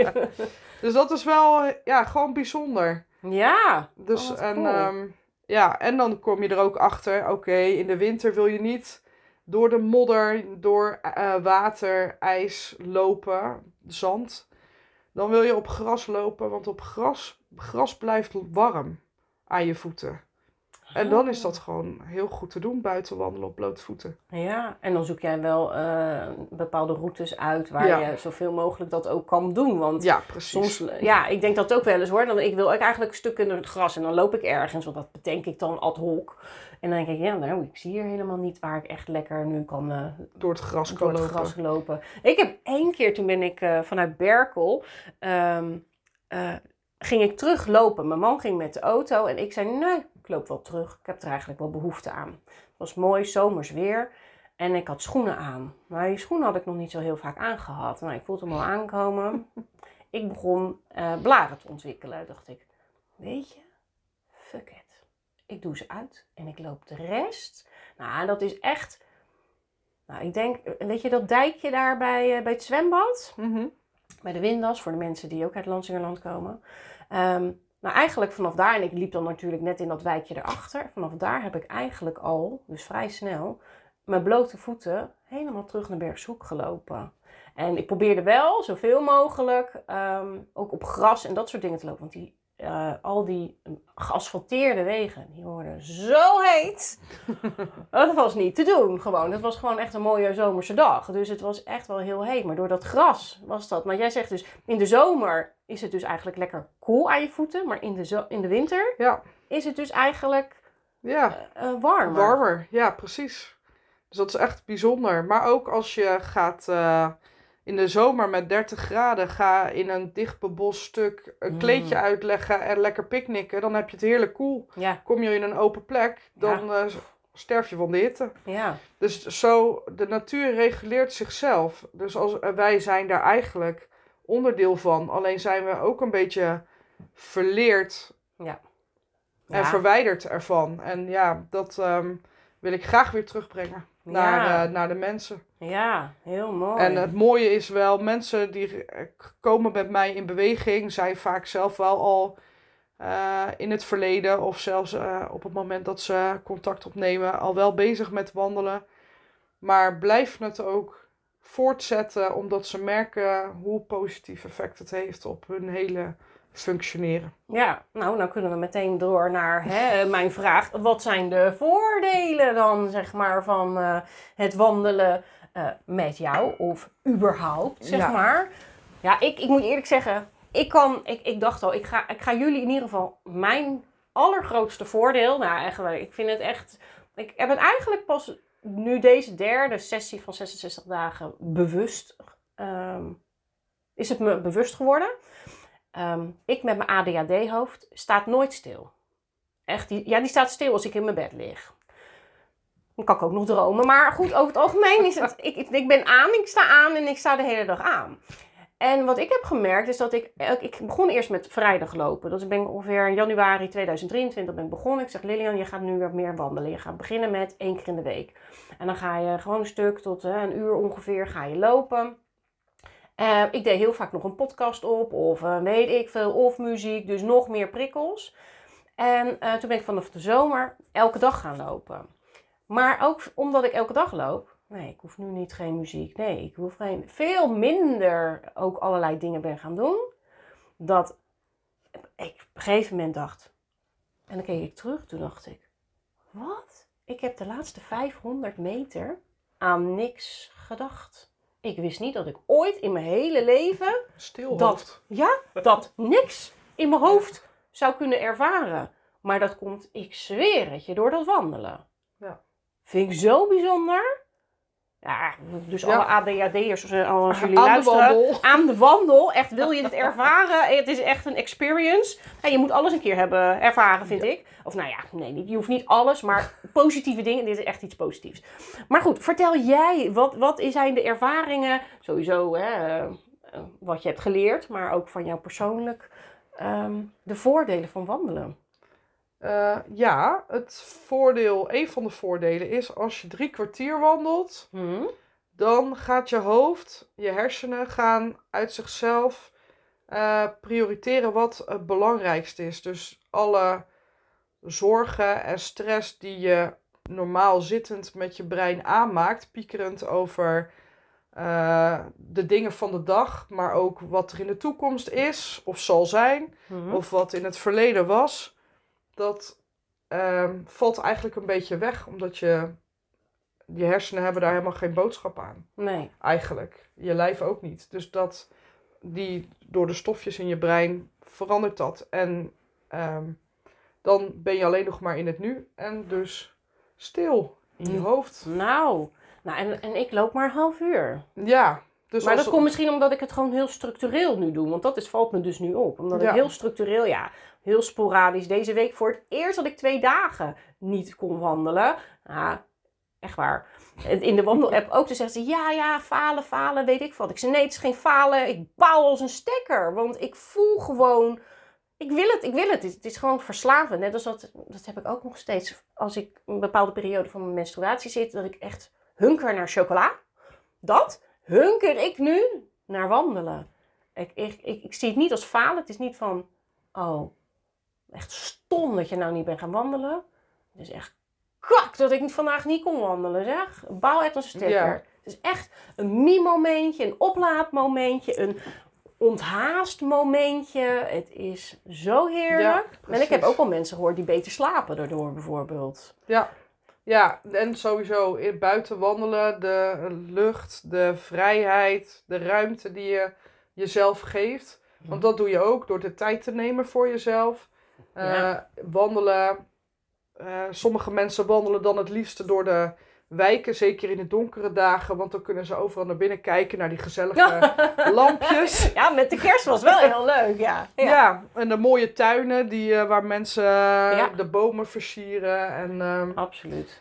Dus dat is wel gewoon bijzonder. Ja. Dus, wat en, cool. en dan kom je er ook achter. Oké, in de winter wil je niet door de modder, door water, ijs lopen, zand. Dan wil je op gras lopen, want op gras blijft warm aan je voeten. En dan is dat gewoon heel goed te doen, buiten wandelen op blote voeten. Ja, en dan zoek jij wel bepaalde routes uit waar je zoveel mogelijk dat ook kan doen. Want ja, precies. soms, ik denk dat ook wel eens hoor. Ik wil ook eigenlijk stukken in het gras en dan loop ik ergens, want dat bedenk ik dan ad hoc. En dan denk ik, ik zie hier helemaal niet waar ik echt lekker nu kan door het gras kan lopen. Gras lopen. Ik heb 1 keer, toen ben ik vanuit Berkel, ging ik teruglopen. Mijn man ging met de auto en ik zei, nee, ik loop wel terug. Ik heb er eigenlijk wel behoefte aan. Het was mooi, zomers weer. En ik had schoenen aan. Maar die schoenen had ik nog niet zo heel vaak aangehad. Nou, ik voelde hem al aankomen. Ik begon blaren te ontwikkelen. Dacht ik, weet je, fuck it. Ik doe ze uit en ik loop de rest. Nou, dat is echt... Nou, ik denk, weet je dat dijkje daar bij het zwembad? Bij de Windas, voor de mensen die ook uit Lansingerland komen. Nou, eigenlijk vanaf daar, en ik liep dan natuurlijk net in dat wijkje erachter. Vanaf daar heb ik eigenlijk al, dus vrij snel, mijn blote voeten helemaal terug naar Bergshoek gelopen. En ik probeerde wel zoveel mogelijk ook op gras en dat soort dingen te lopen. Want al die geasfalteerde wegen, die worden zo heet. Dat was niet te doen gewoon. Het was gewoon echt een mooie zomerse dag. Dus het was echt wel heel heet. Maar door dat gras was dat. Maar jij zegt dus, in de zomer is het dus eigenlijk lekker koel aan je voeten. Maar in de winter is het dus eigenlijk warmer. Warmer, ja precies. Dus dat is echt bijzonder. Maar ook als je gaat... in de zomer met 30 graden ga in een dicht bebost stuk een kleedje uitleggen en lekker picknicken. Dan heb je het heerlijk koel. Ja. Kom je in een open plek, dan sterf je van de hitte. Ja. Dus zo, de natuur reguleert zichzelf. Dus wij zijn daar eigenlijk onderdeel van. Alleen zijn we ook een beetje verleerd en verwijderd ervan. En dat wil ik graag weer terugbrengen naar de mensen. Ja, heel mooi. En het mooie is wel, mensen die komen met mij in beweging, zijn vaak zelf wel al in het verleden of zelfs op het moment dat ze contact opnemen, al wel bezig met wandelen. Maar blijven het ook voortzetten, omdat ze merken hoe positief effect het heeft op hun hele functioneren. Ja, nou kunnen we meteen door naar mijn vraag. Wat zijn de voordelen dan, zeg maar, van het wandelen met jou? Of überhaupt, zeg maar. Ja, ik moet eerlijk zeggen, ik dacht al, ik ga jullie in ieder geval mijn allergrootste voordeel. Nou, eigenlijk, ik vind het echt... Ik heb het eigenlijk pas nu deze derde sessie van 66 dagen bewust... is het me bewust geworden. Ik met mijn ADHD-hoofd staat nooit stil. Echt, die staat stil als ik in mijn bed lig. Dan kan ik ook nog dromen. Maar goed, over het algemeen is het... Ik sta aan en ik sta de hele dag aan. En wat ik heb gemerkt is dat ik begon eerst met vrijdag lopen. Dus ik ben ongeveer in januari 2023 ben ik begonnen. Ik zeg, Lilian, je gaat nu weer meer wandelen. Je gaat beginnen met 1 keer in de week. En dan ga je gewoon een stuk tot een uur ongeveer ga je lopen. Ik deed heel vaak nog een podcast op of weet ik veel, of muziek, dus nog meer prikkels. En toen ben ik vanaf de zomer elke dag gaan lopen. Maar ook omdat ik elke dag loop, nee, ik hoef nu geen muziek, nee, ik hoef veel minder ook allerlei dingen ben gaan doen. Dat ik op een gegeven moment dacht, en dan keek ik terug, toen dacht ik, wat? Ik heb de laatste 500 meter aan niks gedacht. Ik wist niet dat ik ooit in mijn hele leven dat niks in mijn hoofd zou kunnen ervaren. Maar dat komt, ik zweer het je, door dat wandelen. Ja. Vind ik zo bijzonder. Ja, dus alle ADHD'ers, als jullie luisteren, aan de wandel. Echt, wil je dit ervaren? Het is echt een experience. Ja, je moet alles een keer hebben ervaren, vind ik. Of nou ja, nee, je hoeft niet alles, maar positieve dingen. Dit is echt iets positiefs. Maar goed, vertel jij, wat zijn de ervaringen? Sowieso, wat je hebt geleerd, maar ook van jou persoonlijk. De voordelen van wandelen. Een van de voordelen is als je 3 kwartier wandelt, dan gaat je hoofd, je hersenen gaan uit zichzelf prioriteren wat het belangrijkste is. Dus alle zorgen en stress die je normaal zittend met je brein aanmaakt, piekerend over de dingen van de dag, maar ook wat er in de toekomst is of zal zijn, of wat in het verleden was. Dat valt eigenlijk een beetje weg, omdat je hersenen hebben daar helemaal geen boodschap aan. Nee. Eigenlijk. Je lijf ook niet. Dus door de stofjes in je brein verandert dat. En dan ben je alleen nog maar in het nu en dus stil in je hoofd. Nou en ik loop maar een half uur. Ja. Dus maar dat komt misschien omdat ik het gewoon heel structureel nu doe. Want dat valt me dus nu op. Omdat ik heel structureel, heel sporadisch. Deze week voor het eerst dat ik 2 dagen niet kon wandelen. Echt waar. In de wandelapp ook. Dus zegt ze, falen, weet ik wat. Ik zei, nee, het is geen falen. Ik bouw als een stekker. Want ik voel gewoon Ik wil het. Het is gewoon verslavend. Net als dat heb ik ook nog steeds. Als ik een bepaalde periode van mijn menstruatie zit, dat ik echt hunker naar chocola. Dat hunker ik nu naar wandelen. Ik zie het niet als falen. Het is niet van, oh, echt stom dat je nou niet bent gaan wandelen. Het is echt kak dat ik vandaag niet kon wandelen, zeg. Bouw echt een stekker. Ja. Het is echt een mie-momentje, een oplaadmomentje, een onthaast momentje. Het is zo heerlijk. Ja, en ik heb ook wel mensen gehoord die beter slapen daardoor, bijvoorbeeld. Ja, en sowieso buiten wandelen, de lucht, de vrijheid, de ruimte die je jezelf geeft. Want dat doe je ook door de tijd te nemen voor jezelf. Wandelen. Sommige mensen wandelen dan het liefste door de wijken, zeker in de donkere dagen. Want dan kunnen ze overal naar binnen kijken, naar die gezellige lampjes. Ja, met de kerst was wel heel leuk, ja. Ja, en de mooie tuinen waar mensen de bomen versieren. En, absoluut.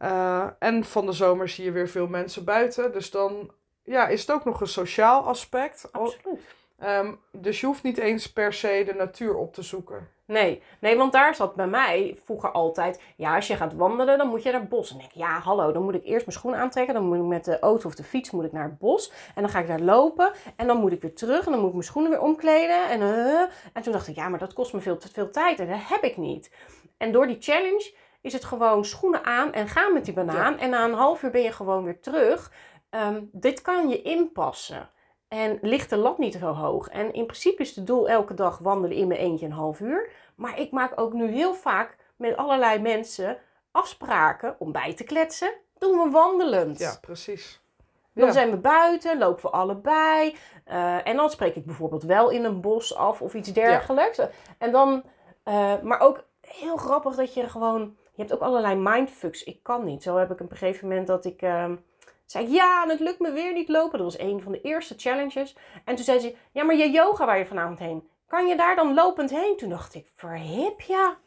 En van de zomer zie je weer veel mensen buiten. Dus dan is het ook nog een sociaal aspect. Absoluut. Dus je hoeft niet eens per se de natuur op te zoeken. Nee, want daar zat bij mij vroeger altijd... Ja, als je gaat wandelen, dan moet je naar het bos. En dan denk ik, ja, hallo, dan moet ik eerst mijn schoenen aantrekken. Dan moet ik met de auto of de fiets naar het bos. En dan ga ik daar lopen. En dan moet ik weer terug. En dan moet ik mijn schoenen weer omkleden. En toen dacht ik, ja, maar dat kost me veel te veel tijd. En dat heb ik niet. En door die challenge is het gewoon schoenen aan en gaan met die banaan. Ja. En na een half uur ben je gewoon weer terug. Dit kan je inpassen. En ligt de lat niet zo hoog. En in principe is het doel elke dag wandelen in mijn eentje een half uur. Maar ik maak ook nu heel vaak met allerlei mensen afspraken om bij te kletsen. Doen we wandelend. Ja, precies. Dan zijn we buiten, lopen we allebei. En dan spreek ik bijvoorbeeld wel in een bos af of iets dergelijks. Ja. En dan, maar ook heel grappig dat je gewoon... Je hebt ook allerlei mindfucks. Ik kan niet. Zo heb ik op een gegeven moment dat ik... zei ik, ja, en het lukt me weer niet lopen. Dat was een van de eerste challenges. En toen zei ze, ja, maar je yoga waar je vanavond heen, kan je daar dan lopend heen? Toen dacht ik, verhip ja.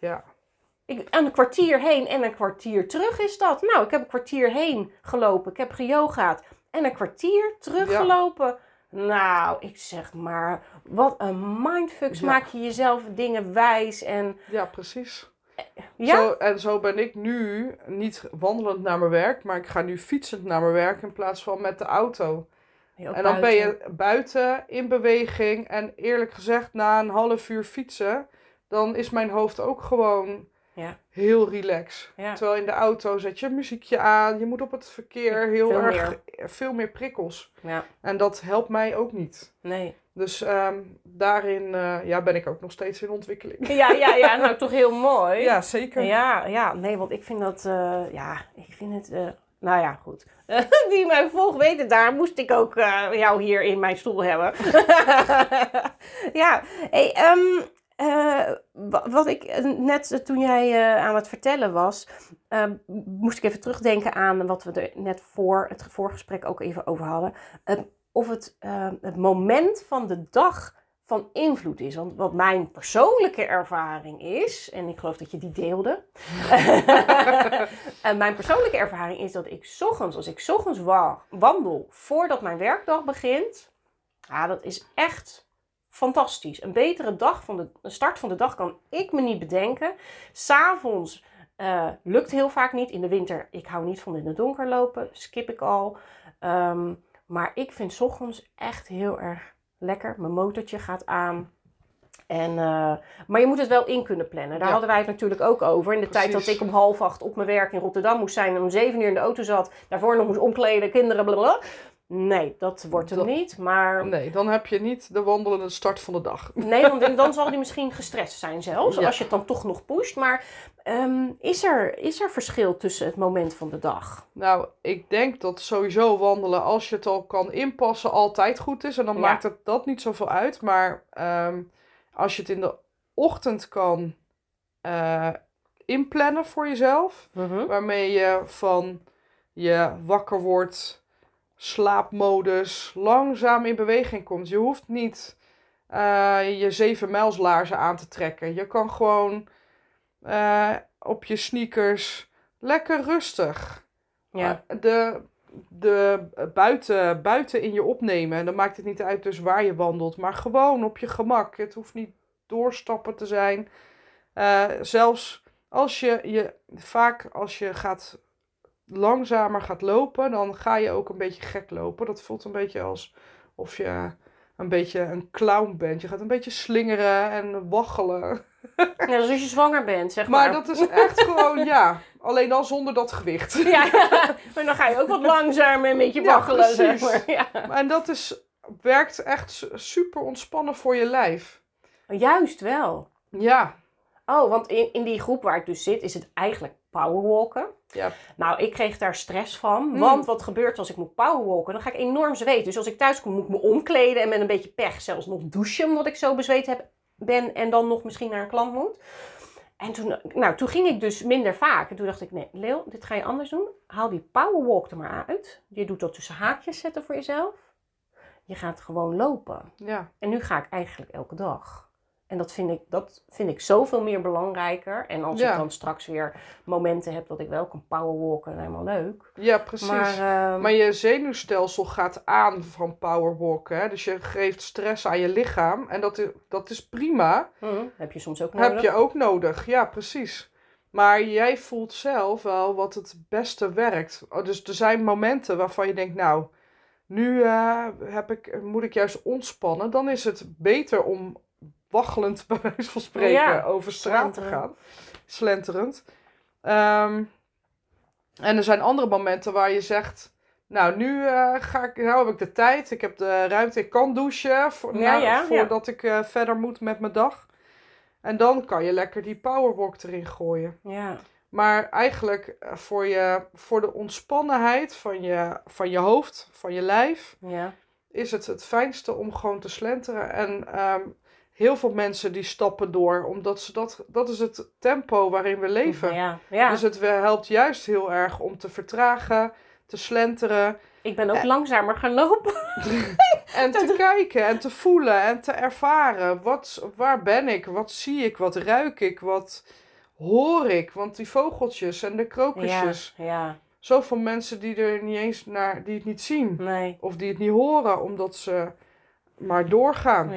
Een kwartier heen en een kwartier terug is dat. Nou, ik heb een kwartier heen gelopen. Ik heb geyogaat en een kwartier teruggelopen. Nou, ik zeg maar, wat een mindfucks maak je jezelf dingen wijs. En... Ja, precies. Ja? Zo ben ik nu niet wandelend naar mijn werk, maar ik ga nu fietsend naar mijn werk in plaats van met de auto. En dan ben je buiten in beweging en eerlijk gezegd na een half uur fietsen, dan is mijn hoofd ook gewoon heel relaxed. Ja. Terwijl in de auto zet je een muziekje aan, je moet op het verkeer veel meer prikkels. Ja. En dat helpt mij ook niet. Nee. Dus daarin ben ik ook nog steeds in ontwikkeling. Ja, nou toch heel mooi. Ja, zeker. Ja, nee, want ik vind dat, nou ja, goed. Wie mij volgt weet het, daar moest ik ook jou hier in mijn stoel hebben. Ja, hey, wat ik net toen jij aan het vertellen was, moest ik even terugdenken aan wat we er net voor het voorgesprek ook even over hadden. Of het moment van de dag van invloed is. Want wat mijn persoonlijke ervaring is, en ik geloof dat je die deelde. Mijn persoonlijke ervaring is dat als ik 's ochtends wandel voordat mijn werkdag begint, dat is echt fantastisch. Een betere start van de dag kan ik me niet bedenken. 's Avonds lukt heel vaak niet. In de winter, ik hou niet van in het donker lopen, skip ik al. Maar ik vind 's ochtends echt heel erg lekker. Mijn motortje gaat aan. Maar je moet het wel in kunnen plannen. Daar hadden wij het natuurlijk ook over. In de tijd dat ik om 7:30 op mijn werk in Rotterdam moest zijn en om 7 uur in de auto zat. Daarvoor nog moest omkleden, kinderen, blablabla. Nee, dat wordt hem niet. Maar... Nee, dan heb je niet de wandelende start van de dag. Nee, want dan zal hij misschien gestrest zijn zelfs. Als je het dan toch nog pusht. Maar is er verschil tussen het moment van de dag? Nou, ik denk dat sowieso wandelen, als je het al kan inpassen, altijd goed is. En dan maakt het dat niet zoveel uit. Maar als je het in de ochtend kan inplannen voor jezelf. Waarmee je van je wakker wordt, slaapmodus, langzaam in beweging komt. Je hoeft niet je 7 mijlslaarzen aan te trekken. Je kan gewoon op je sneakers lekker rustig de buiten in je opnemen. En dan maakt het niet uit dus waar je wandelt, maar gewoon op je gemak. Het hoeft niet doorstappen te zijn. Zelfs als je gaat langzamer gaat lopen, dan ga je ook een beetje gek lopen. Dat voelt een beetje alsof je een beetje een clown bent. Je gaat een beetje slingeren en waggelen. Ja, dus als je zwanger bent, zeg maar. Maar dat is echt gewoon, ja, alleen dan zonder dat gewicht. Ja, maar dan ga je ook wat langzamer met je waggelen, zeg maar. Ja. En dat werkt echt super ontspannen voor je lijf. Juist wel. Ja. Oh, want in die groep waar ik dus zit, is het eigenlijk powerwalken. Ja. Nou, ik kreeg daar stress van. Want wat gebeurt als ik moet powerwalken? Dan ga ik enorm zweten. Dus als ik thuis kom, moet ik me omkleden en met een beetje pech zelfs nog douchen, omdat ik zo bezweet ben en dan nog misschien naar een klant moet. En toen ging ik dus minder vaak. En toen dacht ik, nee, Leel, dit ga je anders doen. Haal die powerwalk er maar uit. Je doet dat tussen haakjes zetten voor jezelf. Je gaat gewoon lopen. Ja. En nu ga ik eigenlijk elke dag. En dat vind ik zoveel meer belangrijker. En als ik dan straks weer momenten heb dat ik wel kan powerwalken, helemaal leuk. Ja, precies. Maar je zenuwstelsel gaat aan van powerwalken. Hè? Dus je geeft stress aan je lichaam. En dat is prima. Heb je soms ook nodig. Heb je ook nodig, ja, precies. Maar jij voelt zelf wel wat het beste werkt. Dus er zijn momenten waarvan je denkt, nou, nu moet ik juist ontspannen. Dan is het beter om waggelend, bij wijze van spreken, over straat te gaan. Slenterend. En er zijn andere momenten waar je zegt, nou, nu heb ik de tijd, ik heb de ruimte, ik kan douchen voordat ik verder moet met mijn dag. En dan kan je lekker die powerwalk erin gooien. Ja. Maar eigenlijk voor de ontspannenheid van je hoofd, van je lijf, is het fijnste om gewoon te slenteren. En heel veel mensen die stappen door, omdat dat is het tempo waarin we leven. Ja. Dus het helpt juist heel erg om te vertragen, te slenteren. Ik ben ook langzamer gaan lopen. En te kijken en te voelen en te ervaren. Waar ben ik? Wat zie ik? Wat ruik ik? Wat hoor ik? Want die vogeltjes en de krokusjes. Ja. Zoveel mensen die er niet eens die het niet zien. Nee. Of die het niet horen, omdat ze maar doorgaan.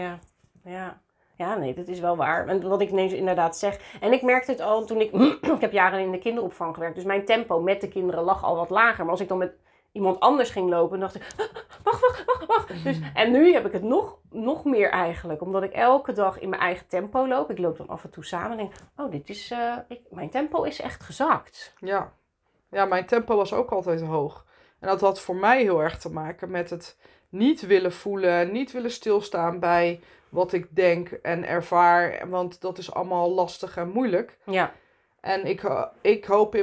Ja, nee, dat is wel waar. En wat ik ineens inderdaad zeg. En ik merkte het al toen ik heb jaren in de kinderopvang gewerkt. Dus mijn tempo met de kinderen lag al wat lager. Maar als ik dan met iemand anders ging lopen, dacht ik, wacht. Dus, en nu heb ik het nog meer eigenlijk. Omdat ik elke dag in mijn eigen tempo loop. Ik loop dan af en toe samen en denk, mijn tempo is echt gezakt. Ja, mijn tempo was ook altijd hoog. En dat had voor mij heel erg te maken met het niet willen voelen, niet willen stilstaan bij wat ik denk en ervaar. Want dat is allemaal lastig en moeilijk. Ja. En ik hoop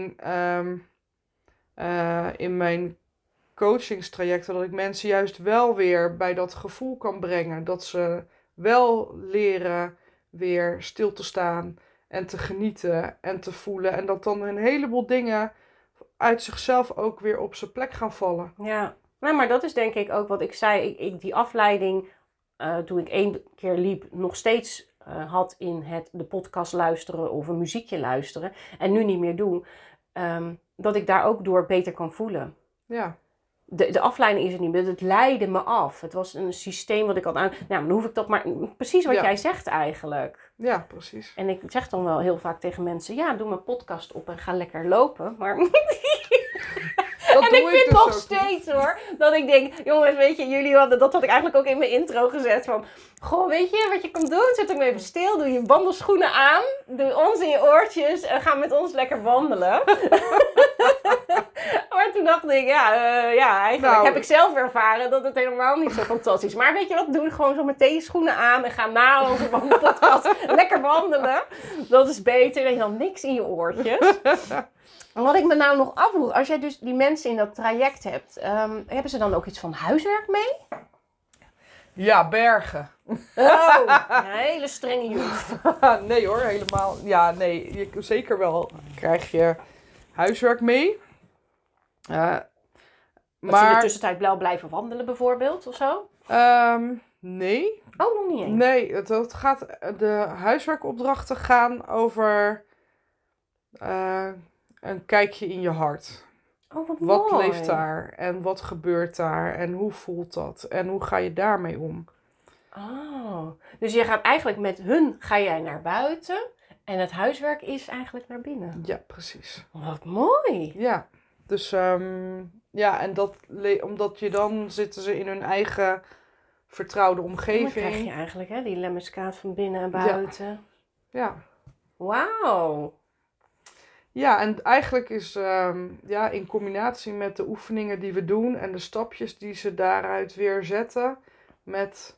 in mijn coachingstrajecten dat ik mensen juist wel weer bij dat gevoel kan brengen. Dat ze wel leren weer stil te staan en te genieten en te voelen. En dat dan een heleboel dingen uit zichzelf ook weer op zijn plek gaan vallen. Ja, nou, maar dat is denk ik ook wat ik zei. Die afleiding, toen ik 1 keer liep, nog steeds had in de podcast luisteren of een muziekje luisteren. En nu niet meer doe. Dat ik daar ook door beter kan voelen. Ja. De afleiding is het niet meer. Het leidde me af. Het was een systeem wat ik had aan. Nou, dan hoef ik dat maar. Precies wat jij zegt eigenlijk. Ja, precies. En ik zeg dan wel heel vaak tegen mensen: ja, doe mijn podcast op en ga lekker lopen. Maar. En ik vind nog steeds hoor, dat ik denk, jongens, weet je, dat had ik eigenlijk ook in mijn intro gezet van, goh, weet je wat je kan doen? Zet hem even stil, doe je wandelschoenen aan, doe ons in je oortjes en ga met ons lekker wandelen. Maar toen dacht ik, eigenlijk heb ik zelf ervaren dat het helemaal niet zo fantastisch is. Maar weet je wat, doe gewoon zo meteen je schoenen aan en ga na onze wandelpodcast lekker wandelen. Dat is beter dan je dan niks in je oortjes. Wat ik me nou nog afvroeg, als jij dus die mensen in dat traject hebt, hebben ze dan ook iets van huiswerk mee? Ja, bergen. Oh, een hele strenge juf. Nee hoor, helemaal. Ja, nee, zeker wel krijg je huiswerk mee. Maar ze in de tussentijd blauw blijven wandelen bijvoorbeeld, of zo? Nee. Oh, nog niet eens? Nee, de huiswerkopdrachten gaan over een kijkje in je hart. Oh, wat mooi. Wat leeft daar? En wat gebeurt daar? En hoe voelt dat? En hoe ga je daarmee om? Oh, dus je gaat eigenlijk met hun, ga jij naar buiten en het huiswerk is eigenlijk naar binnen. Ja, precies. Wat mooi. Ja, dus ja, en omdat je dan zitten ze in hun eigen vertrouwde Dan omgeving. krijg je eigenlijk hè, die lemmiskaat van binnen en buiten. Ja. Wauw. Ja, en eigenlijk is ja, in combinatie met de oefeningen die we doen en de stapjes die ze daaruit weer zetten, met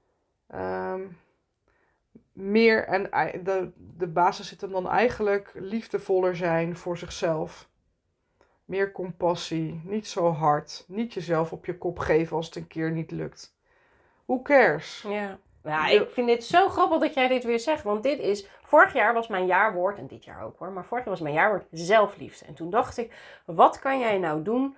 meer en de basis zit hem dan eigenlijk liefdevoller zijn voor zichzelf. Meer compassie, niet zo hard, niet jezelf op je kop geven als het een keer niet lukt. Who cares? Ja. Ja, ik vind dit zo grappig dat jij dit weer zegt. Want dit is, vorig jaar was mijn jaarwoord, en dit jaar ook hoor, maar vorig jaar was mijn jaarwoord zelfliefde. En toen dacht ik, wat kan jij nou doen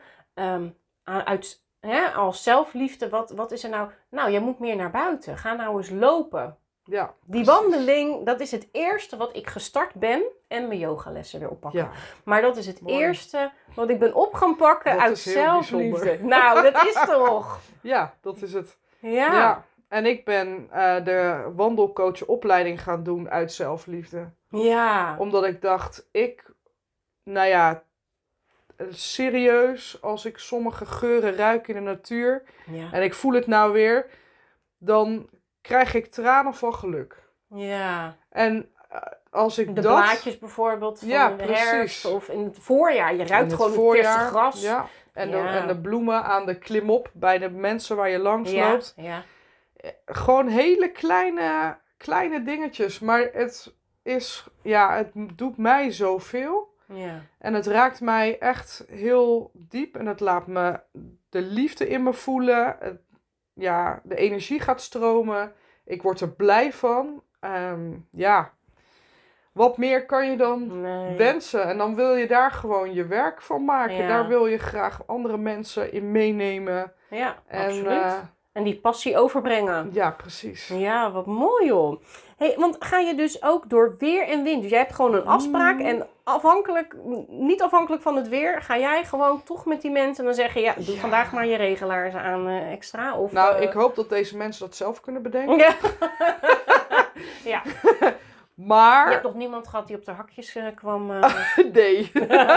als zelfliefde? Wat is er nou? Nou, jij moet meer naar buiten. Ga nou eens lopen. Ja, Die precies. wandeling, dat is het eerste wat ik gestart ben. En mijn yogalessen weer oppakken. Ja, Maar dat is het Mooi. eerste wat ik ben op gaan pakken Dat uit is heel zelfliefde. bijzonder. Nou, dat is toch? ja, dat is het. Ja. Ja. En ik ben de wandelcoachopleiding gaan doen uit zelfliefde. Ja. Omdat ik dacht, nou ja, serieus, als ik sommige geuren ruik in de natuur Ja. en ik voel het nou weer, dan krijg ik tranen van geluk. Ja. En als ik De dat... blaadjes bijvoorbeeld van Ja, de precies. herfst of in het voorjaar. Je in ruikt het gewoon het voorjaar, verse gras. Ja, en, Ja. en de bloemen aan de klimop bij de mensen waar je langs Ja, loopt. ja. Gewoon hele kleine dingetjes. Maar het doet mij zoveel. Ja. En het raakt mij echt heel diep. En het laat me de liefde in me voelen. De energie gaat stromen. Ik word er blij van. Ja, wat meer kan je dan Nee. wensen? En dan wil je daar gewoon je werk van maken. Ja. Daar wil je graag andere mensen in meenemen. Ja, En, absoluut. En die passie overbrengen. ja, precies. Ja, wat mooi joh. Hey, want ga je dus ook door weer en wind? Dus jij hebt gewoon een afspraak en niet afhankelijk van het weer, ga jij gewoon toch met die mensen en dan zeg je, ja, doe vandaag maar je regelaars aan extra. Of, Nou, ik hoop dat deze mensen dat zelf kunnen bedenken. Ja. Ja. Maar... Je hebt nog niemand gehad die op de hakjes kwam. Nee.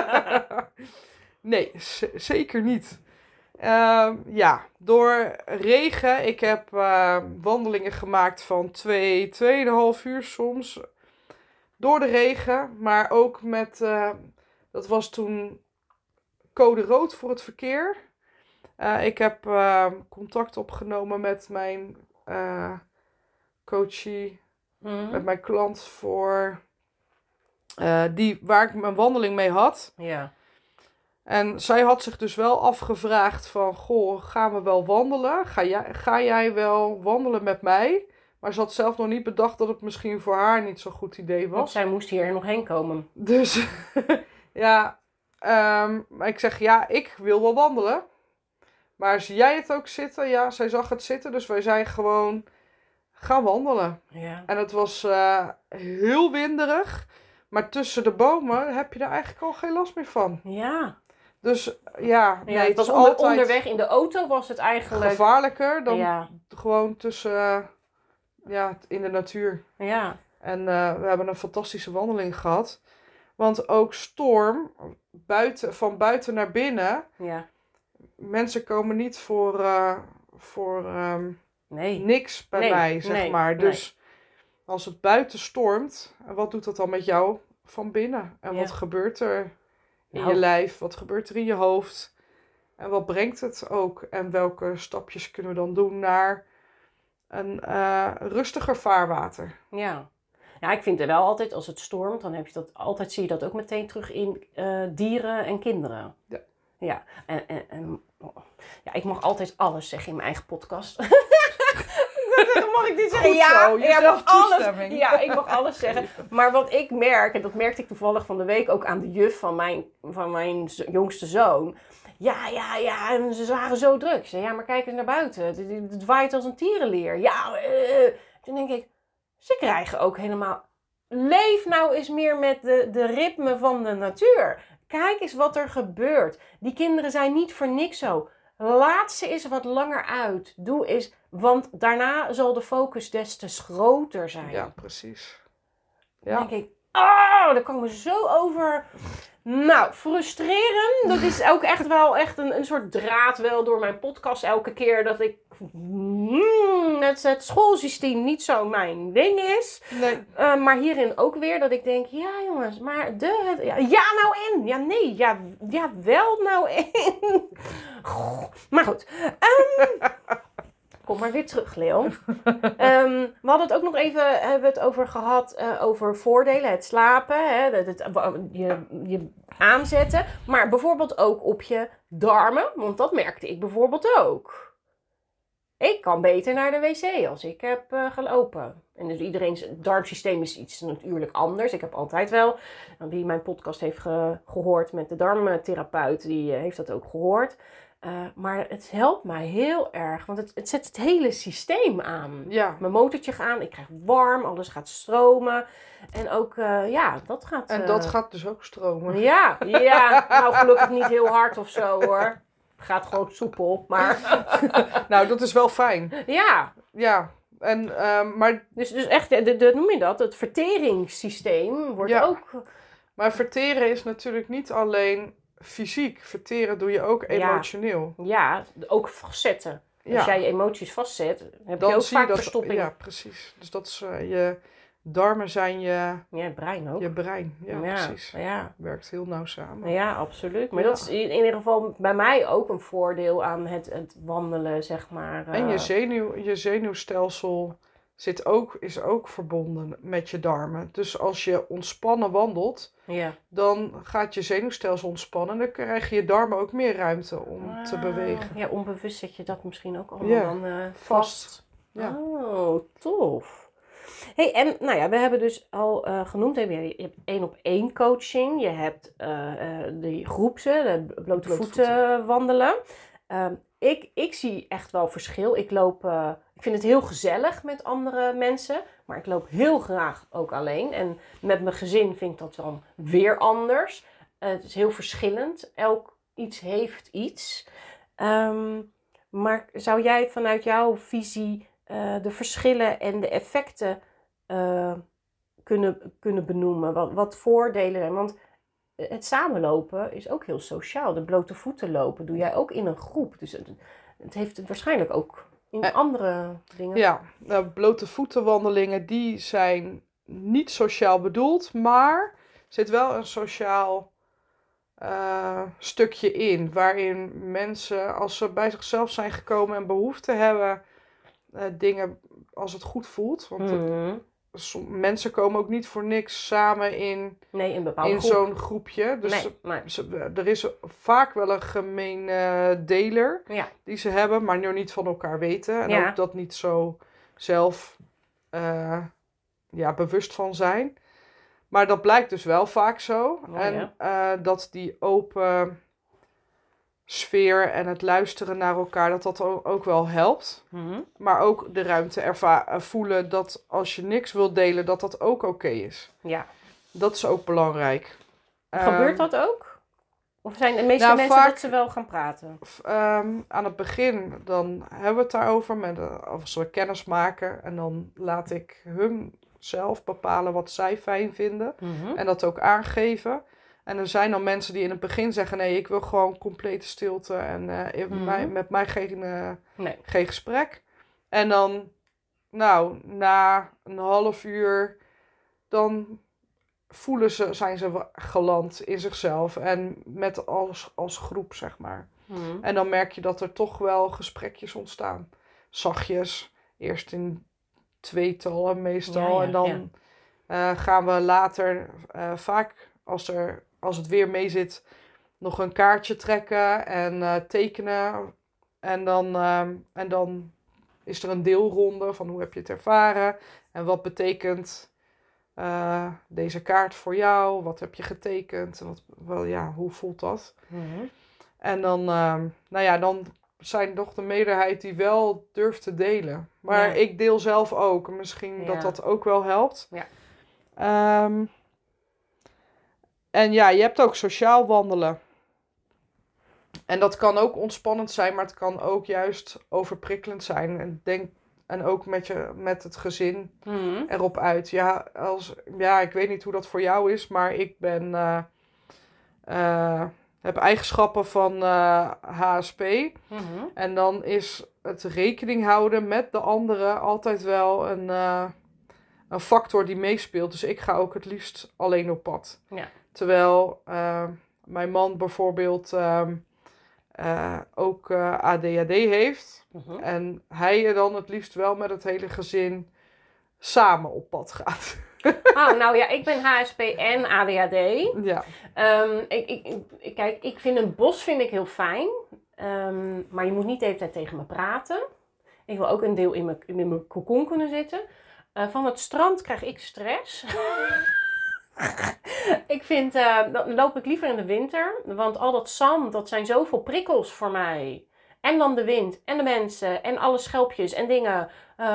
Nee, zeker niet. Ja, door regen. Ik heb wandelingen gemaakt van 2,5 uur soms. Door de regen, maar ook met... dat was toen code rood voor het verkeer. Ik heb contact opgenomen met mijn coachie, met mijn klant voor... waar ik mijn wandeling mee had. Ja. En zij had zich dus wel afgevraagd van... Goh, gaan we wel wandelen? Ga jij wel wandelen met mij? Maar ze had zelf nog niet bedacht dat het misschien voor haar niet zo'n goed idee Want was. zij moest hier nog heen komen. Dus ja, maar ik zeg ja, ik wil wel wandelen. Maar zie jij het ook zitten? Ja, zij zag het zitten. Dus wij zijn gewoon gaan wandelen. Ja. En het was heel winderig. Maar tussen de bomen heb je er eigenlijk al geen last meer van. Ja. Dus ja, nee, Het was is altijd onderweg in de auto was het eigenlijk. gevaarlijker dan Ja. gewoon tussen, in de natuur. Ja. En we hebben een fantastische wandeling gehad. Want ook storm, van buiten naar binnen. Ja. Mensen komen niet voor Nee. niks bij mij, zeg maar. Dus als het buiten stormt, wat doet dat dan met jou van binnen? En wat gebeurt er in je lijf? Wat gebeurt er in je hoofd? En wat brengt het ook? En welke stapjes kunnen we dan doen naar een rustiger vaarwater? Ja. Ja, ik vind er wel altijd, als het stormt, dan heb je dat altijd, zie je dat ook meteen terug in dieren en kinderen. Ja. Ja. En ik mag altijd alles zeggen in mijn eigen podcast. Mag ik dit zeggen? Goed Ja, zo, ja, jezelf mag toestemming. alles, ja, ik mag alles zeggen. Maar wat ik merk, en dat merkte ik toevallig van de week ook aan de juf van mijn jongste zoon. Ja, en ze waren zo druk. Ik zei, ja, maar kijk eens naar buiten. Het waait als een tierenleer. Ja, toen denk ik, ze krijgen ook helemaal... Leef nou eens meer met de ritme van de natuur. Kijk eens wat er gebeurt. Die kinderen zijn niet voor niks zo laat ze eens wat langer uit. Doe eens, want daarna zal de focus des te groter zijn. Ja, precies. Dan Ja. denk ik, daar kan ik me zo over... Nou, frustreren. Dat is ook echt wel een soort draad wel door mijn podcast elke keer. Dat ik... het schoolsysteem niet zo mijn ding is. Nee. Maar hierin ook weer dat ik denk... Ja jongens, maar ja nou in. Ja nee, ja wel nou in. Maar goed. Kom maar weer terug, Leon. We hadden het ook nog even hebben we het over gehad over voordelen. Het slapen, hè, je aanzetten. Maar bijvoorbeeld ook op je darmen. Want dat merkte ik bijvoorbeeld ook. Ik kan beter naar de wc als ik heb gelopen. En dus iedereen's darmsysteem is iets natuurlijk anders. Ik heb altijd wel, wie mijn podcast heeft gehoord met de darmtherapeut, die heeft dat ook gehoord. Maar het helpt mij heel erg, want het zet het hele systeem aan. Ja. Mijn motortje aan, ik krijg warm, alles gaat stromen. En ook, dat gaat... En dat gaat dus ook stromen. Ja, nou gelukkig niet heel hard of zo hoor. Gaat gewoon soepel, maar... Nou, dat is wel fijn. Ja. Ja. En, maar... Dus echt, noem je dat? Het verteringssysteem wordt ook... Maar verteren is natuurlijk niet alleen fysiek. Verteren doe je ook emotioneel. Ja, ook vastzetten. Als jij je emoties vastzet, heb Dan je ook zie vaak je dat, verstopping. Ja, precies. Dus dat is je darmen zijn Ja, het brein ook. je brein. Ja, precies. Ja. Werkt heel nauw samen. Ja, absoluut. Maar dat is in ieder geval bij mij ook een voordeel aan het wandelen, zeg maar. En je zenuwstelsel is ook verbonden met je darmen. Dus als je ontspannen wandelt, dan gaat je zenuwstelsel ontspannen. En dan krijg je darmen ook meer ruimte om te bewegen. Ja, onbewust zet je dat misschien ook allemaal dan vast. Ja. Oh, tof. Hey, en nou ja, we hebben dus al genoemd, je hebt 1-op-1 coaching, je hebt de groepsen, de blote voeten wandelen. Ik zie echt wel verschil. Ik vind het heel gezellig met andere mensen, maar ik loop heel graag ook alleen. En met mijn gezin vind ik dat dan weer anders. Het is heel verschillend. Elk iets heeft iets. Maar zou jij vanuit jouw visie de verschillen en de effecten kunnen benoemen? Wat voordelen zijn? Want het samenlopen is ook heel sociaal. De blote voeten lopen doe jij ook in een groep. Dus het heeft het waarschijnlijk ook in andere dingen. Ja, blote voetenwandelingen die zijn niet sociaal bedoeld, maar er zit wel een sociaal stukje in. Waarin mensen, als ze bij zichzelf zijn gekomen en behoefte hebben, dingen als het goed voelt. Want mensen komen ook niet voor niks samen in zo'n groepje. Dus er is vaak wel een gemeen deler die ze hebben, maar nog niet van elkaar weten. En ook dat niet zo zelf bewust van zijn. Maar dat blijkt dus wel vaak zo. Dat die open sfeer en het luisteren naar elkaar, dat ook wel helpt. Maar ook de ruimte voelen dat als je niks wilt delen, dat ook oké is. Ja. Dat is ook belangrijk. Gebeurt dat ook? Of zijn de meeste mensen vaak, dat ze wel gaan praten? Aan het begin, dan hebben we het daarover, als we kennis maken. En dan laat ik hun zelf bepalen wat zij fijn vinden. En dat ook aangeven. En er zijn dan mensen die in het begin zeggen, nee, ik wil gewoon complete stilte en met mij geen gesprek. En dan, na een half uur, dan zijn ze geland in zichzelf en met als groep, zeg maar. En dan merk je dat er toch wel gesprekjes ontstaan. Zachtjes, eerst in tweetallen meestal. En dan gaan we later vaak, als het weer mee zit, nog een kaartje trekken en tekenen. En dan is er een deelronde van hoe heb je het ervaren? En wat betekent deze kaart voor jou? Wat heb je getekend? Hoe voelt dat? En dan zijn toch de meerderheid die wel durft te delen. Maar ik deel zelf ook. Misschien dat ook wel helpt. Ja. En je hebt ook sociaal wandelen. En dat kan ook ontspannend zijn, maar het kan ook juist overprikkelend zijn. En ook met het gezin erop uit. Ja, ik weet niet hoe dat voor jou is, maar ik heb eigenschappen van HSP. En dan is het rekening houden met de anderen altijd wel een factor die meespeelt. Dus ik ga ook het liefst alleen op pad. Ja. Terwijl mijn man bijvoorbeeld ook ADHD heeft. En hij dan het liefst wel met het hele gezin samen op pad gaat. Oh, nou ja, ik ben HSP en ADHD. Ja. Kijk, ik vind een bos heel fijn. Maar je moet niet de hele tijd tegen me praten. Ik wil ook een deel in mijn cocon kunnen zitten. Van het strand krijg ik stress. Dan loop ik liever in de winter. Want al dat zand, dat zijn zoveel prikkels voor mij. En dan de wind en de mensen en alle schelpjes en dingen.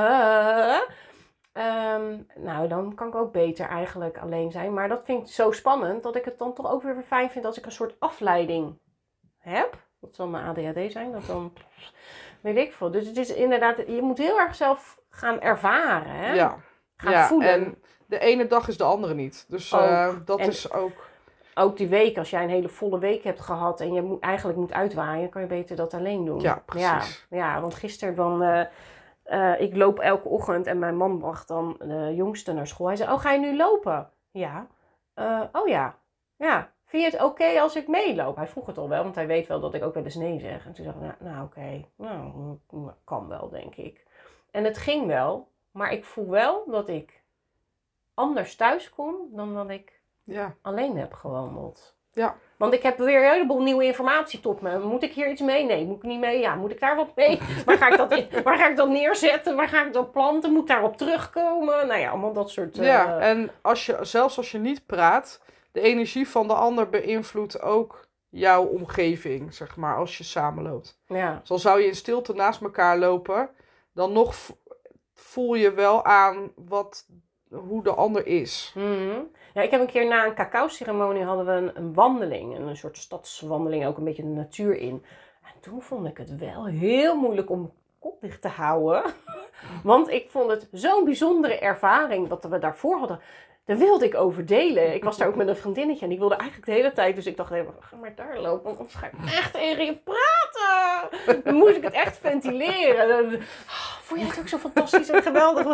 Nou, dan kan ik ook beter eigenlijk alleen zijn. Maar dat vind ik zo spannend dat ik het dan toch ook weer fijn vind als ik een soort afleiding heb. Dat zal mijn ADHD zijn. Dat dan, weet ik veel. Dus het is inderdaad, je moet heel erg zelf gaan ervaren. Hè? Ja. Gaan voelen. En de ene dag is de andere niet. Dus dat is ook... Ook die week, als jij een hele volle week hebt gehad en je eigenlijk moet uitwaaien, kan je beter dat alleen doen. Ja, precies. Ja, want gisteren dan... ik loop elke ochtend en mijn man bracht dan de jongste naar school. Hij zei, ga je nu lopen? Ja. Oh ja. Ja. Vind je het oké als ik meeloop? Hij vroeg het al wel, want hij weet wel dat ik ook wel eens nee zeg. En toen dacht ik, nou oké. Nou, kan wel, denk ik. En het ging wel, maar ik voel wel dat ik anders thuis kom dan dat ik alleen heb gewandeld. Ja. Want ik heb weer een heleboel nieuwe informatie tot me. Moet ik hier iets mee? Nee, moet ik niet mee? Ja, moet ik daar wat mee? Waar ga ik dat neerzetten? Waar ga ik dat planten? Moet ik daarop terugkomen? Nou ja, allemaal dat soort... Ja, en zelfs als je niet praat, de energie van de ander beïnvloedt ook jouw omgeving, zeg maar, als je samenloopt. Ja. Dus al zou je in stilte naast elkaar lopen, dan nog voel je wel aan hoe de ander is. Ja, ik heb een keer na een cacao-ceremonie hadden we een wandeling. Een soort stadswandeling, ook een beetje de natuur in. En toen vond ik het wel heel moeilijk om mijn kop dicht te houden. Want ik vond het zo'n bijzondere ervaring wat we daarvoor hadden. Daar wilde ik over delen. Ik was daar ook met een vriendinnetje en ik wilde eigenlijk de hele tijd. Dus ik dacht, ga maar daar lopen, want anders ga ik echt tegen je praten. Dan moest ik het echt ventileren. Vond je het ook zo fantastisch en geweldig?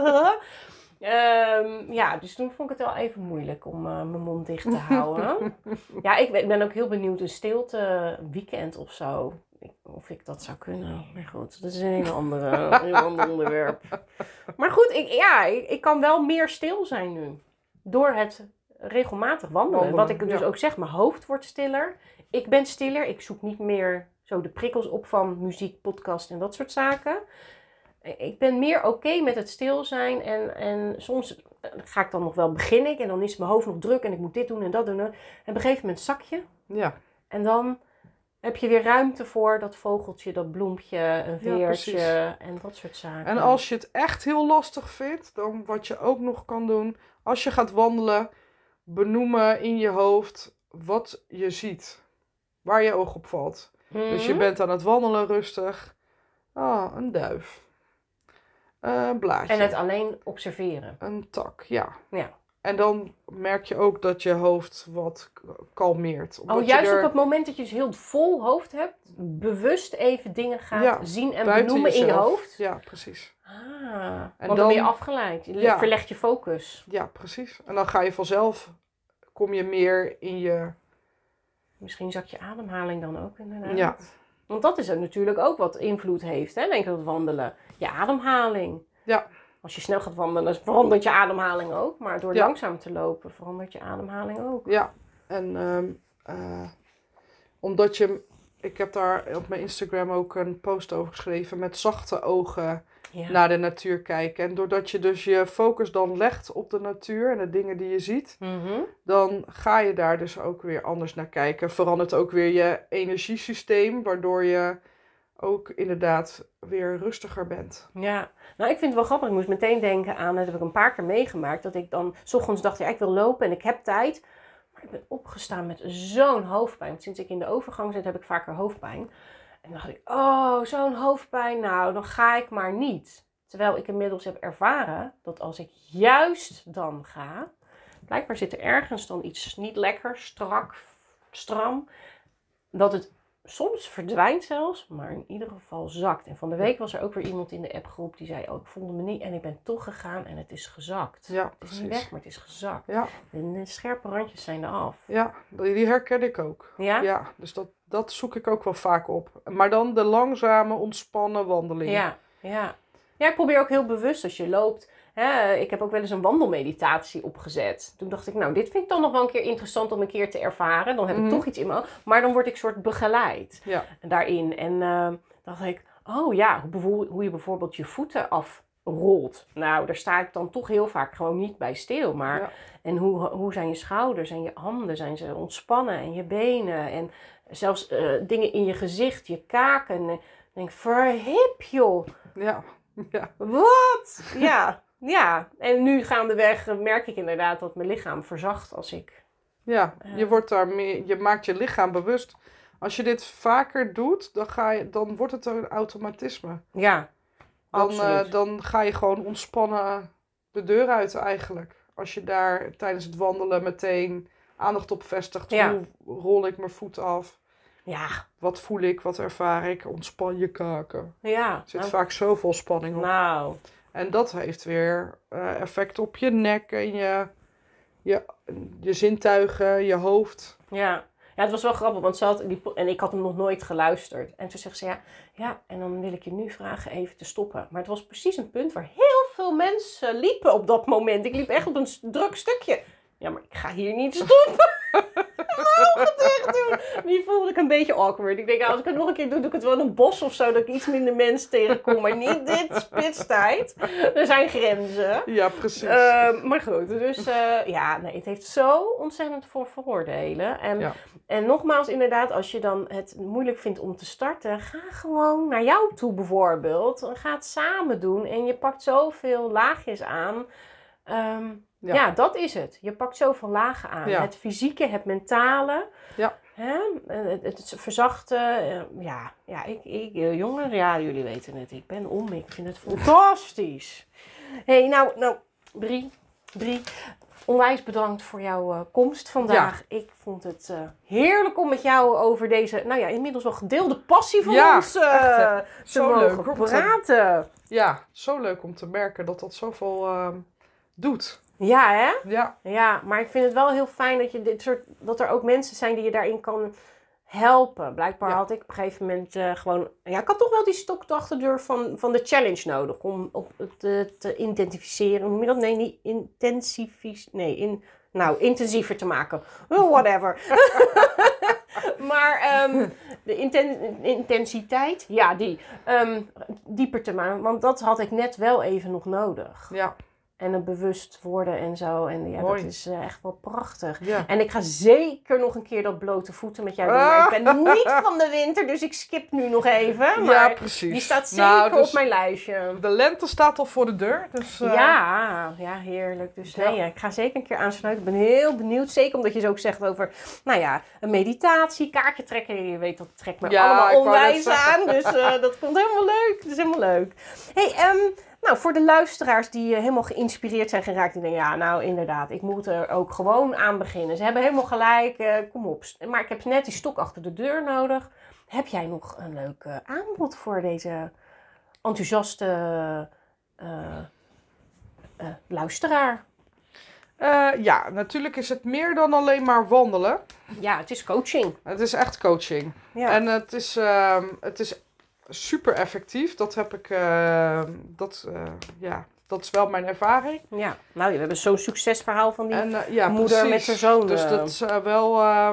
Dus toen vond ik het wel even moeilijk om mijn mond dicht te houden. Ja, ik ben ook heel benieuwd, een stilte weekend of zo. Of ik dat zou kunnen. Maar goed, dat is een heel ander onderwerp. Maar goed, ik kan wel meer stil zijn nu. Door het regelmatig wandelen. Wat ik dus ook zeg, mijn hoofd wordt stiller. Ik ben stiller. Ik zoek niet meer zo de prikkels op van muziek, podcast en dat soort zaken. Ik ben meer oké met het stil zijn. En soms ga ik dan nog wel beginnen. En dan is mijn hoofd nog druk. En ik moet dit doen en dat doen. En op een gegeven moment zak je. Ja. En dan heb je weer ruimte voor dat vogeltje, dat bloempje, een veertje en dat soort zaken. En als je het echt heel lastig vindt, dan wat je ook nog kan doen. Als je gaat wandelen, benoemen in je hoofd wat je ziet. Waar je oog op valt. Dus je bent aan het wandelen rustig. Een duif. Een blaadje. En het alleen observeren. Een tak, ja. Ja. En dan merk je ook dat je hoofd wat kalmeert. Juist op het moment dat je dus heel vol hoofd hebt, bewust even dingen gaat zien en benoemen in je hoofd. Ja, precies. Want dan ben je afgeleid. Je verlegt je focus. Ja, precies. En dan ga je vanzelf, kom je meer in je... Misschien zakt je ademhaling dan ook inderdaad. Ja. Want dat is er natuurlijk ook wat invloed heeft, hè? Denk ik, dat wandelen. Je ademhaling. Ja. Als je snel gaat wandelen, verandert je ademhaling ook. Maar door langzaam te lopen, verandert je ademhaling ook. Ja. En omdat je... Ik heb daar op mijn Instagram ook een post over geschreven. Met zachte ogen naar de natuur kijken. En doordat je dus je focus dan legt op de natuur en de dingen die je ziet. Dan ga je daar dus ook weer anders naar kijken. Verandert ook weer je energiesysteem. Waardoor je ook inderdaad weer rustiger bent. Ja, nou ik vind het wel grappig. Ik moest meteen denken aan, dat heb ik een paar keer meegemaakt. Dat ik dan 's ochtends dacht, ik wil lopen en ik heb tijd. Maar ik ben opgestaan met zo'n hoofdpijn. Want sinds ik in de overgang zit, heb ik vaker hoofdpijn. En dan dacht ik, oh, zo'n hoofdpijn. Nou, dan ga ik maar niet. Terwijl ik inmiddels heb ervaren dat als ik juist dan ga... Blijkbaar zit er ergens dan iets niet lekker, stram. Dat het soms verdwijnt zelfs, maar in ieder geval zakt. En van de week was er ook weer iemand in de appgroep die zei... Oh, ik voelde me niet en ik ben toch gegaan en het is gezakt. Ja, het is precies. niet weg, maar het is gezakt. Ja. De scherpe randjes zijn eraf. Ja, die herken ik ook. Ja? Ja, dus dat zoek ik ook wel vaak op. Maar dan de langzame, ontspannen wandeling. Ja, ik probeer ook heel bewust als je loopt... Ik heb ook wel eens een wandelmeditatie opgezet. Toen dacht ik, nou, dit vind ik dan nog wel een keer interessant om een keer te ervaren. Dan heb ik toch iets in me. Maar dan word ik soort begeleid daarin. En dacht ik, oh ja, hoe je bijvoorbeeld je voeten afrolt. Nou, daar sta ik dan toch heel vaak gewoon niet bij stil. Maar, en hoe zijn je schouders en je handen? Zijn ze ontspannen? En je benen? En zelfs dingen in je gezicht, je kaken. En ik denk, verhip joh. Ja. Wat? Ja, en nu gaandeweg merk ik inderdaad dat mijn lichaam verzacht als ik... Ja, je maakt je lichaam bewust. Als je dit vaker doet, dan wordt het een automatisme. Ja, absoluut. Dan ga je gewoon ontspannen de deur uit eigenlijk. Als je daar tijdens het wandelen meteen aandacht op vestigt. Hoe rol ik mijn voet af? Ja. Wat voel ik? Wat ervaar ik? Ontspan je kaken. Ja. Er zit vaak zoveel spanning op. Nou... En dat heeft weer effect op je nek en je zintuigen, je hoofd. Ja, het was wel grappig, want ze had en ik had hem nog nooit geluisterd. En toen zegt ze, ja, en dan wil ik je nu vragen even te stoppen. Maar het was precies een punt waar heel veel mensen liepen op dat moment. Ik liep echt op een druk stukje. Ja, maar ik ga hier niet stoppen. Die voelde ik een beetje awkward. Ik denk, als ik het nog een keer doe, doe ik het wel in een bos of zo, dat ik iets minder mensen tegenkom. Maar niet dit spitstijd. Er zijn grenzen. Ja, precies. Maar goed, dus het heeft zo ontzettend voor voordelen. En nogmaals, inderdaad, als je dan het moeilijk vindt om te starten, ga gewoon naar jou toe bijvoorbeeld. Ga het samen doen en je pakt zoveel laagjes aan. Ja, dat is het. Je pakt zoveel lagen aan. Ja. Het fysieke, het mentale. Ja. Het verzachten. Jongen, jullie weten het. Ik ben om. Ik vind het fantastisch. Hey, nou, Brie. Onwijs bedankt voor jouw komst vandaag. Ja. Ik vond het heerlijk om met jou over deze, inmiddels wel gedeelde passie van ons te mogen praten. Ja, zo leuk om te merken dat zoveel doet. Ja, hè? Ja, maar ik vind het wel heel fijn dat er ook mensen zijn die je daarin kan helpen. Blijkbaar had ik op een gegeven moment ik had toch wel die stok achter de deur van de challenge nodig om te identificeren. Hoe noem je dat? Nee, niet intensiever te maken. Whatever. Maar de intensiteit, dieper te maken. Want dat had ik net wel even nog nodig. Ja. En het bewust worden en zo. En dat is echt wel prachtig. Ja. En ik ga zeker nog een keer dat blote voeten met jou doen. Maar ik ben niet van de winter, dus ik skip nu nog even. Maar precies. Die staat zeker op mijn lijstje. De lente staat al voor de deur. Dus, Ja, heerlijk. Dus ik ga zeker een keer aansluiten. Ik ben heel benieuwd. Zeker omdat je zo ook zegt over, een meditatie, kaartje trekken. Je weet, dat trekt me allemaal onwijs aan. Dus dat komt helemaal leuk. Dat is helemaal leuk. Hey, voor de luisteraars die helemaal geïnspireerd zijn geraakt. Die denken, inderdaad, ik moet er ook gewoon aan beginnen. Ze hebben helemaal gelijk, kom op. Maar ik heb net die stok achter de deur nodig. Heb jij nog een leuk aanbod voor deze enthousiaste luisteraar? Natuurlijk is het meer dan alleen maar wandelen. Ja, het is coaching. Het is echt coaching. Ja. En het is super effectief. Dat heb ik, dat is wel mijn ervaring. Ja, we hebben zo'n succesverhaal van die moeder precies. Met haar zoon. Dus dat is wel...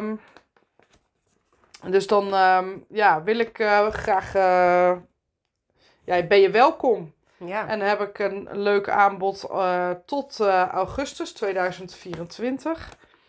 dus dan wil ik graag... ben je welkom. Ja. En dan heb ik een leuk aanbod tot augustus 2024.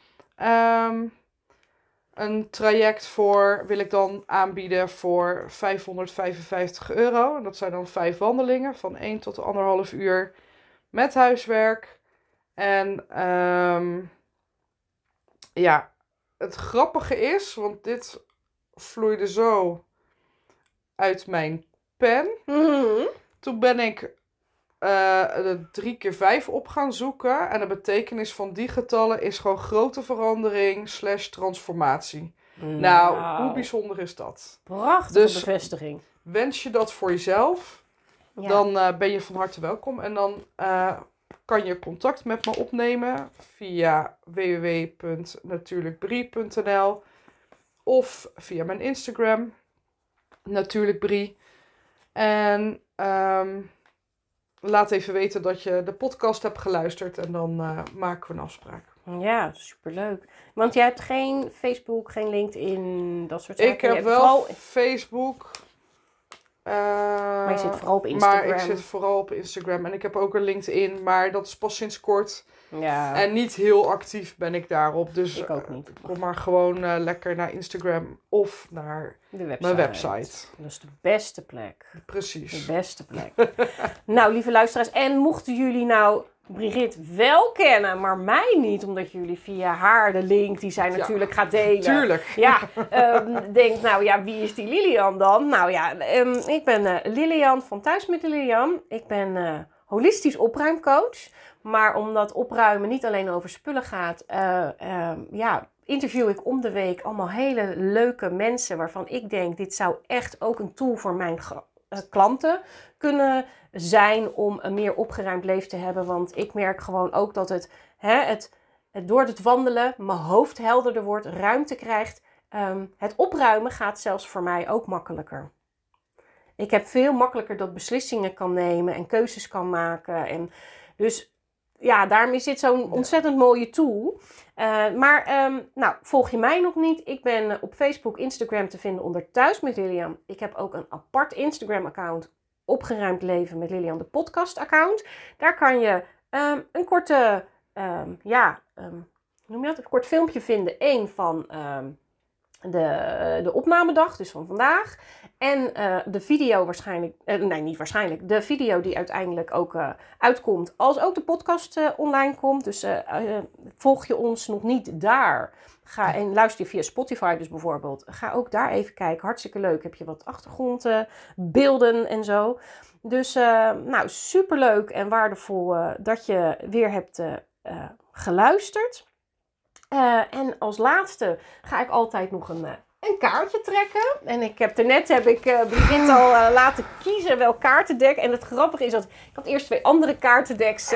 Een traject wil ik dan aanbieden voor €555. Dat zijn dan 5 wandelingen van 1 tot 1,5 uur met huiswerk. En ja, het grappige is, want dit vloeide zo uit mijn pen. Toen ben ik de 3x5 op gaan zoeken. En de betekenis van die getallen is gewoon grote verandering / transformatie. Nou, hoe bijzonder is dat? Prachtige bevestiging. Wens je dat voor jezelf, dan ben je van harte welkom. En dan kan je contact met me opnemen via www.natuurlijkbrie.nl of via mijn Instagram, natuurlijkbrie. En laat even weten dat je de podcast hebt geluisterd en dan maken we een afspraak. Ja, superleuk. Want jij hebt geen Facebook, geen LinkedIn, dat soort zaken? Ik heb wel Facebook. Maar je zit vooral op Instagram. Maar ik zit vooral op Instagram. En ik heb ook een LinkedIn, maar dat is pas sinds kort. Ja. En niet heel actief ben ik daarop. Dus ik ook niet. Kom maar gewoon lekker naar Instagram of naar mijn website. Dat is de beste plek. Precies. De beste plek. Nou, lieve luisteraars. En mochten jullie nou Brigitte wel kennen, maar mij niet, omdat jullie via haar de link die zij natuurlijk gaat delen. Tuurlijk. Ja, denkt, nou ja, wie is die Lilian dan? Nou ja, ik ben Lilian van Thuis met Lilian. Ik ben holistisch opruimcoach. Maar omdat opruimen niet alleen over spullen gaat, interview ik om de week allemaal hele leuke mensen waarvan ik denk, dit zou echt ook een tool voor mijn klanten kunnen zijn om een meer opgeruimd leven te hebben. Want ik merk gewoon ook dat het door het wandelen mijn hoofd helderder wordt, ruimte krijgt. Het opruimen gaat zelfs voor mij ook makkelijker. Ik heb veel makkelijker dat beslissingen kan nemen en keuzes kan maken. En dus ja, daarom is dit zo'n ontzettend mooie tool. Volg je mij nog niet? Ik ben op Facebook, Instagram te vinden onder Thuis met Lilian. Ik heb ook een apart Instagram-account, Opgeruimd Leven met Lilian, de podcast-account. Daar kan je een korte, een kort filmpje vinden. Eén van de opnamedag, dus van vandaag. En de video waarschijnlijk, de video die uiteindelijk ook uitkomt als ook de podcast online komt. Dus volg je ons nog niet daar. En luister je via Spotify dus bijvoorbeeld. Ga ook daar even kijken. Hartstikke leuk. Heb je wat achtergrondbeelden en zo. Dus superleuk en waardevol dat je weer hebt geluisterd. En als laatste ga ik altijd nog een kaartje trekken. En heb ik Brigitte al laten kiezen welk kaartendek. En het grappige is dat ik had eerst 2 andere kaartendeks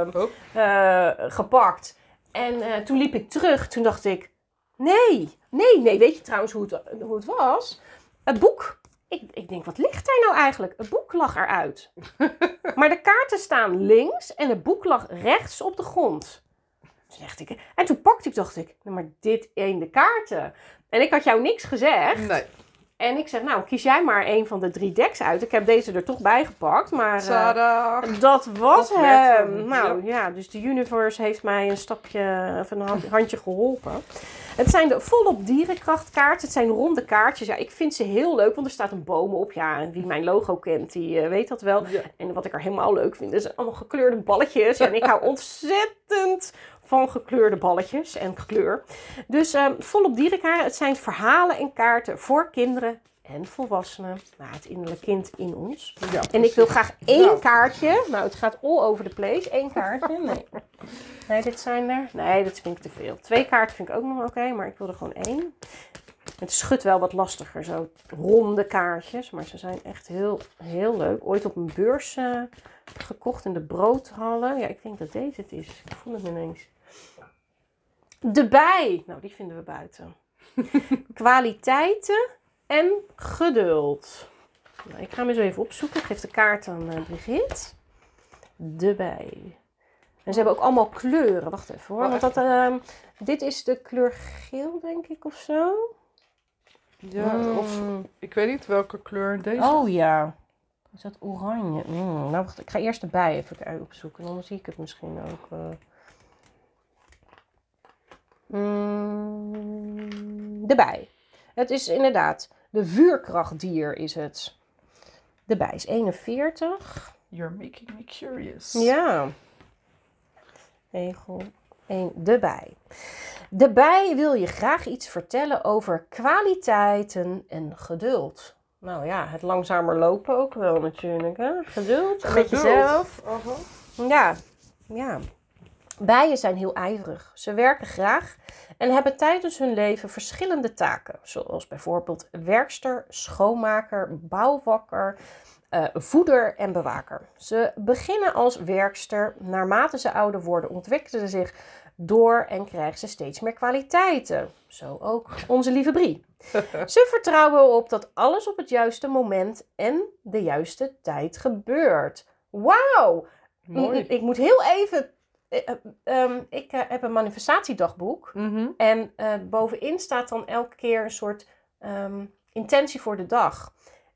gepakt. En toen liep ik terug. Toen dacht ik, nee. Weet je trouwens hoe het was? Het boek. Ik denk, wat ligt daar nou eigenlijk? Het boek lag eruit. Maar de kaarten staan links en het boek lag rechts op de grond. En toen dacht ik, maar dit zijn de kaarten. En ik had jou niks gezegd. Nee. En ik zeg, nou, kies jij maar een van de 3 decks uit. Ik heb deze er toch bij gepakt, maar dat was hem. Nou ja, dus de universe heeft mij een stapje, of een handje geholpen. Het zijn de volop dierenkrachtkaarten. Het zijn ronde kaartjes. Ja, ik vind ze heel leuk, want er staat een boom op. Ja, en wie mijn logo kent, die weet dat wel. Ja. En wat ik er helemaal leuk vind, is allemaal gekleurde balletjes. En ik hou ontzettend van gekleurde balletjes en kleur. Dus volop dierenkaarten. Het zijn verhalen en kaarten voor kinderen en volwassenen. Nou, het innerlijke kind in ons. Ja, en ik wil graag 1 kaartje. Nou, het gaat all over the place. 1 kaartje. Nee, dit zijn er. Nee, dat vind ik te veel. 2 kaarten vind ik ook nog oké, maar ik wil er gewoon 1. Het schudt wel wat lastiger, zo ronde kaartjes. Maar ze zijn echt heel, heel leuk. Ooit op een beurs gekocht in de broodhallen. Ja, ik denk dat deze het is. Ik vond het ineens. De bij. Nou, die vinden we buiten. Kwaliteiten en geduld. Nou, ik ga hem eens even opzoeken. Ik geef de kaart aan Brigitte. De bij. En ze hebben ook allemaal kleuren. Wacht even hoor. Want dit is de kleur geel, denk ik, of zo. Ja, of ik weet niet welke kleur deze. Oh ja. Is dat oranje? Nou, wacht, ik ga eerst de bij even opzoeken. Dan zie ik het misschien ook. De bij. Het is inderdaad de vuurkrachtdier is het. De bij is 41. You're making me curious. Ja. Regel 1. De bij. Daarbij wil je graag iets vertellen over kwaliteiten en geduld. Nou ja, het langzamer lopen ook wel natuurlijk. Hè? Geduld met jezelf. Ja. Bijen zijn heel ijverig. Ze werken graag en hebben tijdens hun leven verschillende taken. Zoals bijvoorbeeld werkster, schoonmaker, bouwvakker, voeder en bewaker. Ze beginnen als werkster. Naarmate ze ouder worden ontwikkelen ze zich door en krijgen ze steeds meer kwaliteiten. Zo ook onze lieve Brie. Ze vertrouwen erop dat alles op het juiste moment en de juiste tijd gebeurt. Wauw! Mooi. Ik moet heel even... ik heb een manifestatiedagboek. Mm-hmm. En bovenin staat dan elke keer een soort intentie voor de dag.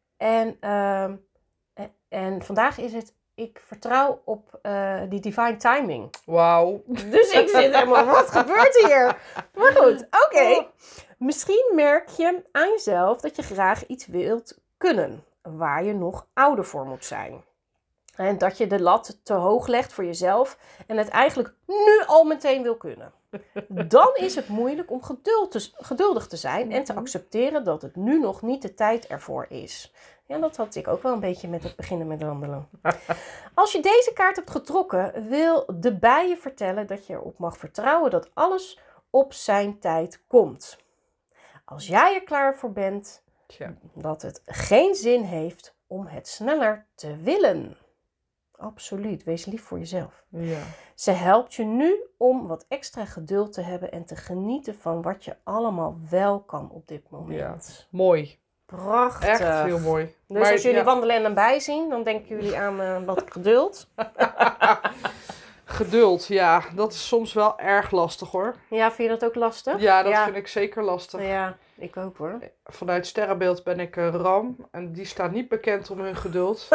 En vandaag is het... Ik vertrouw op die divine timing. Wauw. Dus ik zit helemaal, wat gebeurt hier? Maar goed, oké. Misschien merk je aan jezelf dat je graag iets wilt kunnen. Waar je nog ouder voor moet zijn. En dat je de lat te hoog legt voor jezelf. En het eigenlijk nu al meteen wil kunnen. Dan is het moeilijk om geduldig te zijn. En te accepteren dat het nu nog niet de tijd ervoor is. Ja, dat had ik ook wel een beetje met het beginnen met wandelen. Als je deze kaart hebt getrokken, wil de bijen vertellen dat je erop mag vertrouwen dat alles op zijn tijd komt. Als jij er klaar voor bent, dat het geen zin heeft om het sneller te willen. Absoluut, wees lief voor jezelf. Ja. Ze helpt je nu om wat extra geduld te hebben en te genieten van wat je allemaal wel kan op dit moment. Ja. Mooi. Prachtig. Echt heel mooi. Dus Maar, als jullie wandelen en een bij zien, dan denken jullie aan wat geduld. Geduld, ja. Dat is soms wel erg lastig hoor. Ja, vind je dat ook lastig? Ja, dat vind ik zeker lastig. Ja, ik ook hoor. Vanuit sterrenbeeld ben ik een ram. En die staan niet bekend om hun geduld.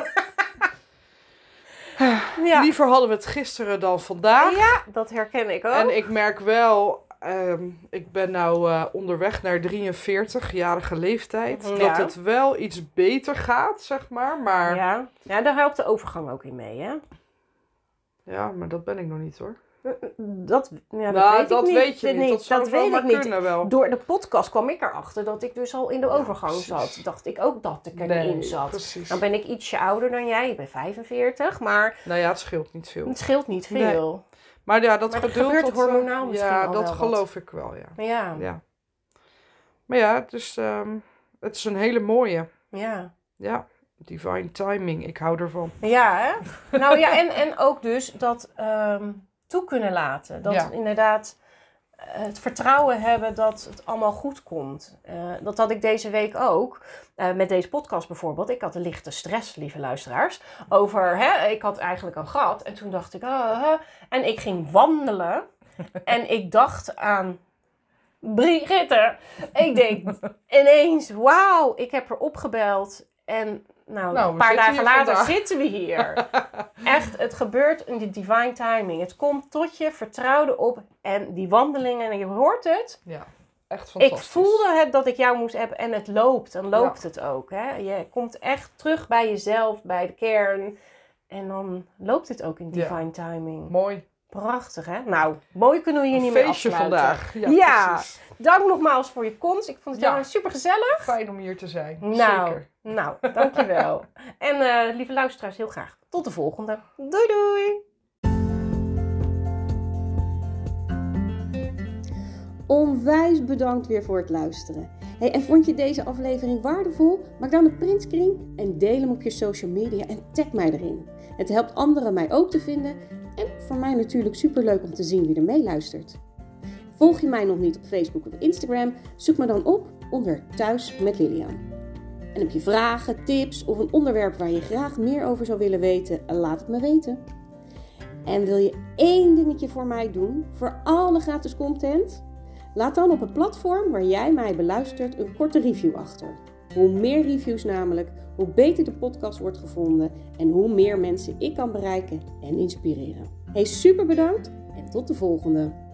Ja. Liever hadden we het gisteren dan vandaag. Ja, dat herken ik ook. En ik merk wel... ik ben nou onderweg naar 43-jarige leeftijd. Ja. Dat het wel iets beter gaat, zeg maar. Ja, daar helpt de overgang ook in mee, hè? Ja, maar dat ben ik nog niet hoor. Dat weet ik dat niet. weet je niet. Dat zou weet wel ik niet. kunnen wel. Door de podcast kwam ik erachter dat ik dus al in de overgang precies. zat. Dacht ik ook dat ik erin zat. Precies. Dan ben ik ietsje ouder dan jij. Ik ben 45, maar Nou ja, het scheelt niet veel. het scheelt niet veel. Nee. Maar ja, dat Maar dat geduld... gebeurt hormonaal misschien ja, al dat wel geloof ik wel, ja. Ja. Maar ja, dus, het is een hele mooie. Ja. Ja, divine timing. Ik hou ervan. Ja, hè? Nou ja, en ook dus dat toe kunnen laten. Dat inderdaad het vertrouwen hebben dat het allemaal goed komt. Dat had ik deze week ook. Met deze podcast bijvoorbeeld. Ik had een lichte stress, lieve luisteraars. Ik had eigenlijk een gat. En toen dacht ik, en ik ging wandelen. En ik dacht aan Brigitte. Ik denk ineens, wauw, ik heb haar opgebeld. En een paar dagen later zitten we hier. Echt, het gebeurt in de divine timing. Het komt tot je, vertrouw erop. En die wandelingen, en je hoort het. Ja, echt fantastisch. Ik voelde het dat ik jou moest hebben en het loopt. Dan loopt het ook. Hè? Je komt echt terug bij jezelf, bij de kern. En dan loopt het ook in divine timing. Mooi. Prachtig, hè? Nou, mooi kunnen we hier niet meer afsluiten. Vandaag. Ja, precies. Dank nogmaals voor je komst. Ik vond het super gezellig. Fijn om hier te zijn. Zeker. Nou, Dankjewel. En lieve luisteraars, heel graag tot de volgende. Doei doei! Onwijs bedankt weer voor het luisteren. Hey, en vond je deze aflevering waardevol? Maak dan een printscreen en deel hem op je social media en tag mij erin. Het helpt anderen mij ook te vinden en voor mij natuurlijk superleuk om te zien wie er meeluistert. Volg je mij nog niet op Facebook of Instagram? Zoek me dan op onder Thuis met Lilian. En heb je vragen, tips of een onderwerp waar je graag meer over zou willen weten? Laat het me weten. En wil je één dingetje voor mij doen, voor alle gratis content? Laat dan op het platform waar jij mij beluistert een korte review achter. Hoe meer reviews namelijk, hoe beter de podcast wordt gevonden en hoe meer mensen ik kan bereiken en inspireren. Hey, super bedankt en tot de volgende!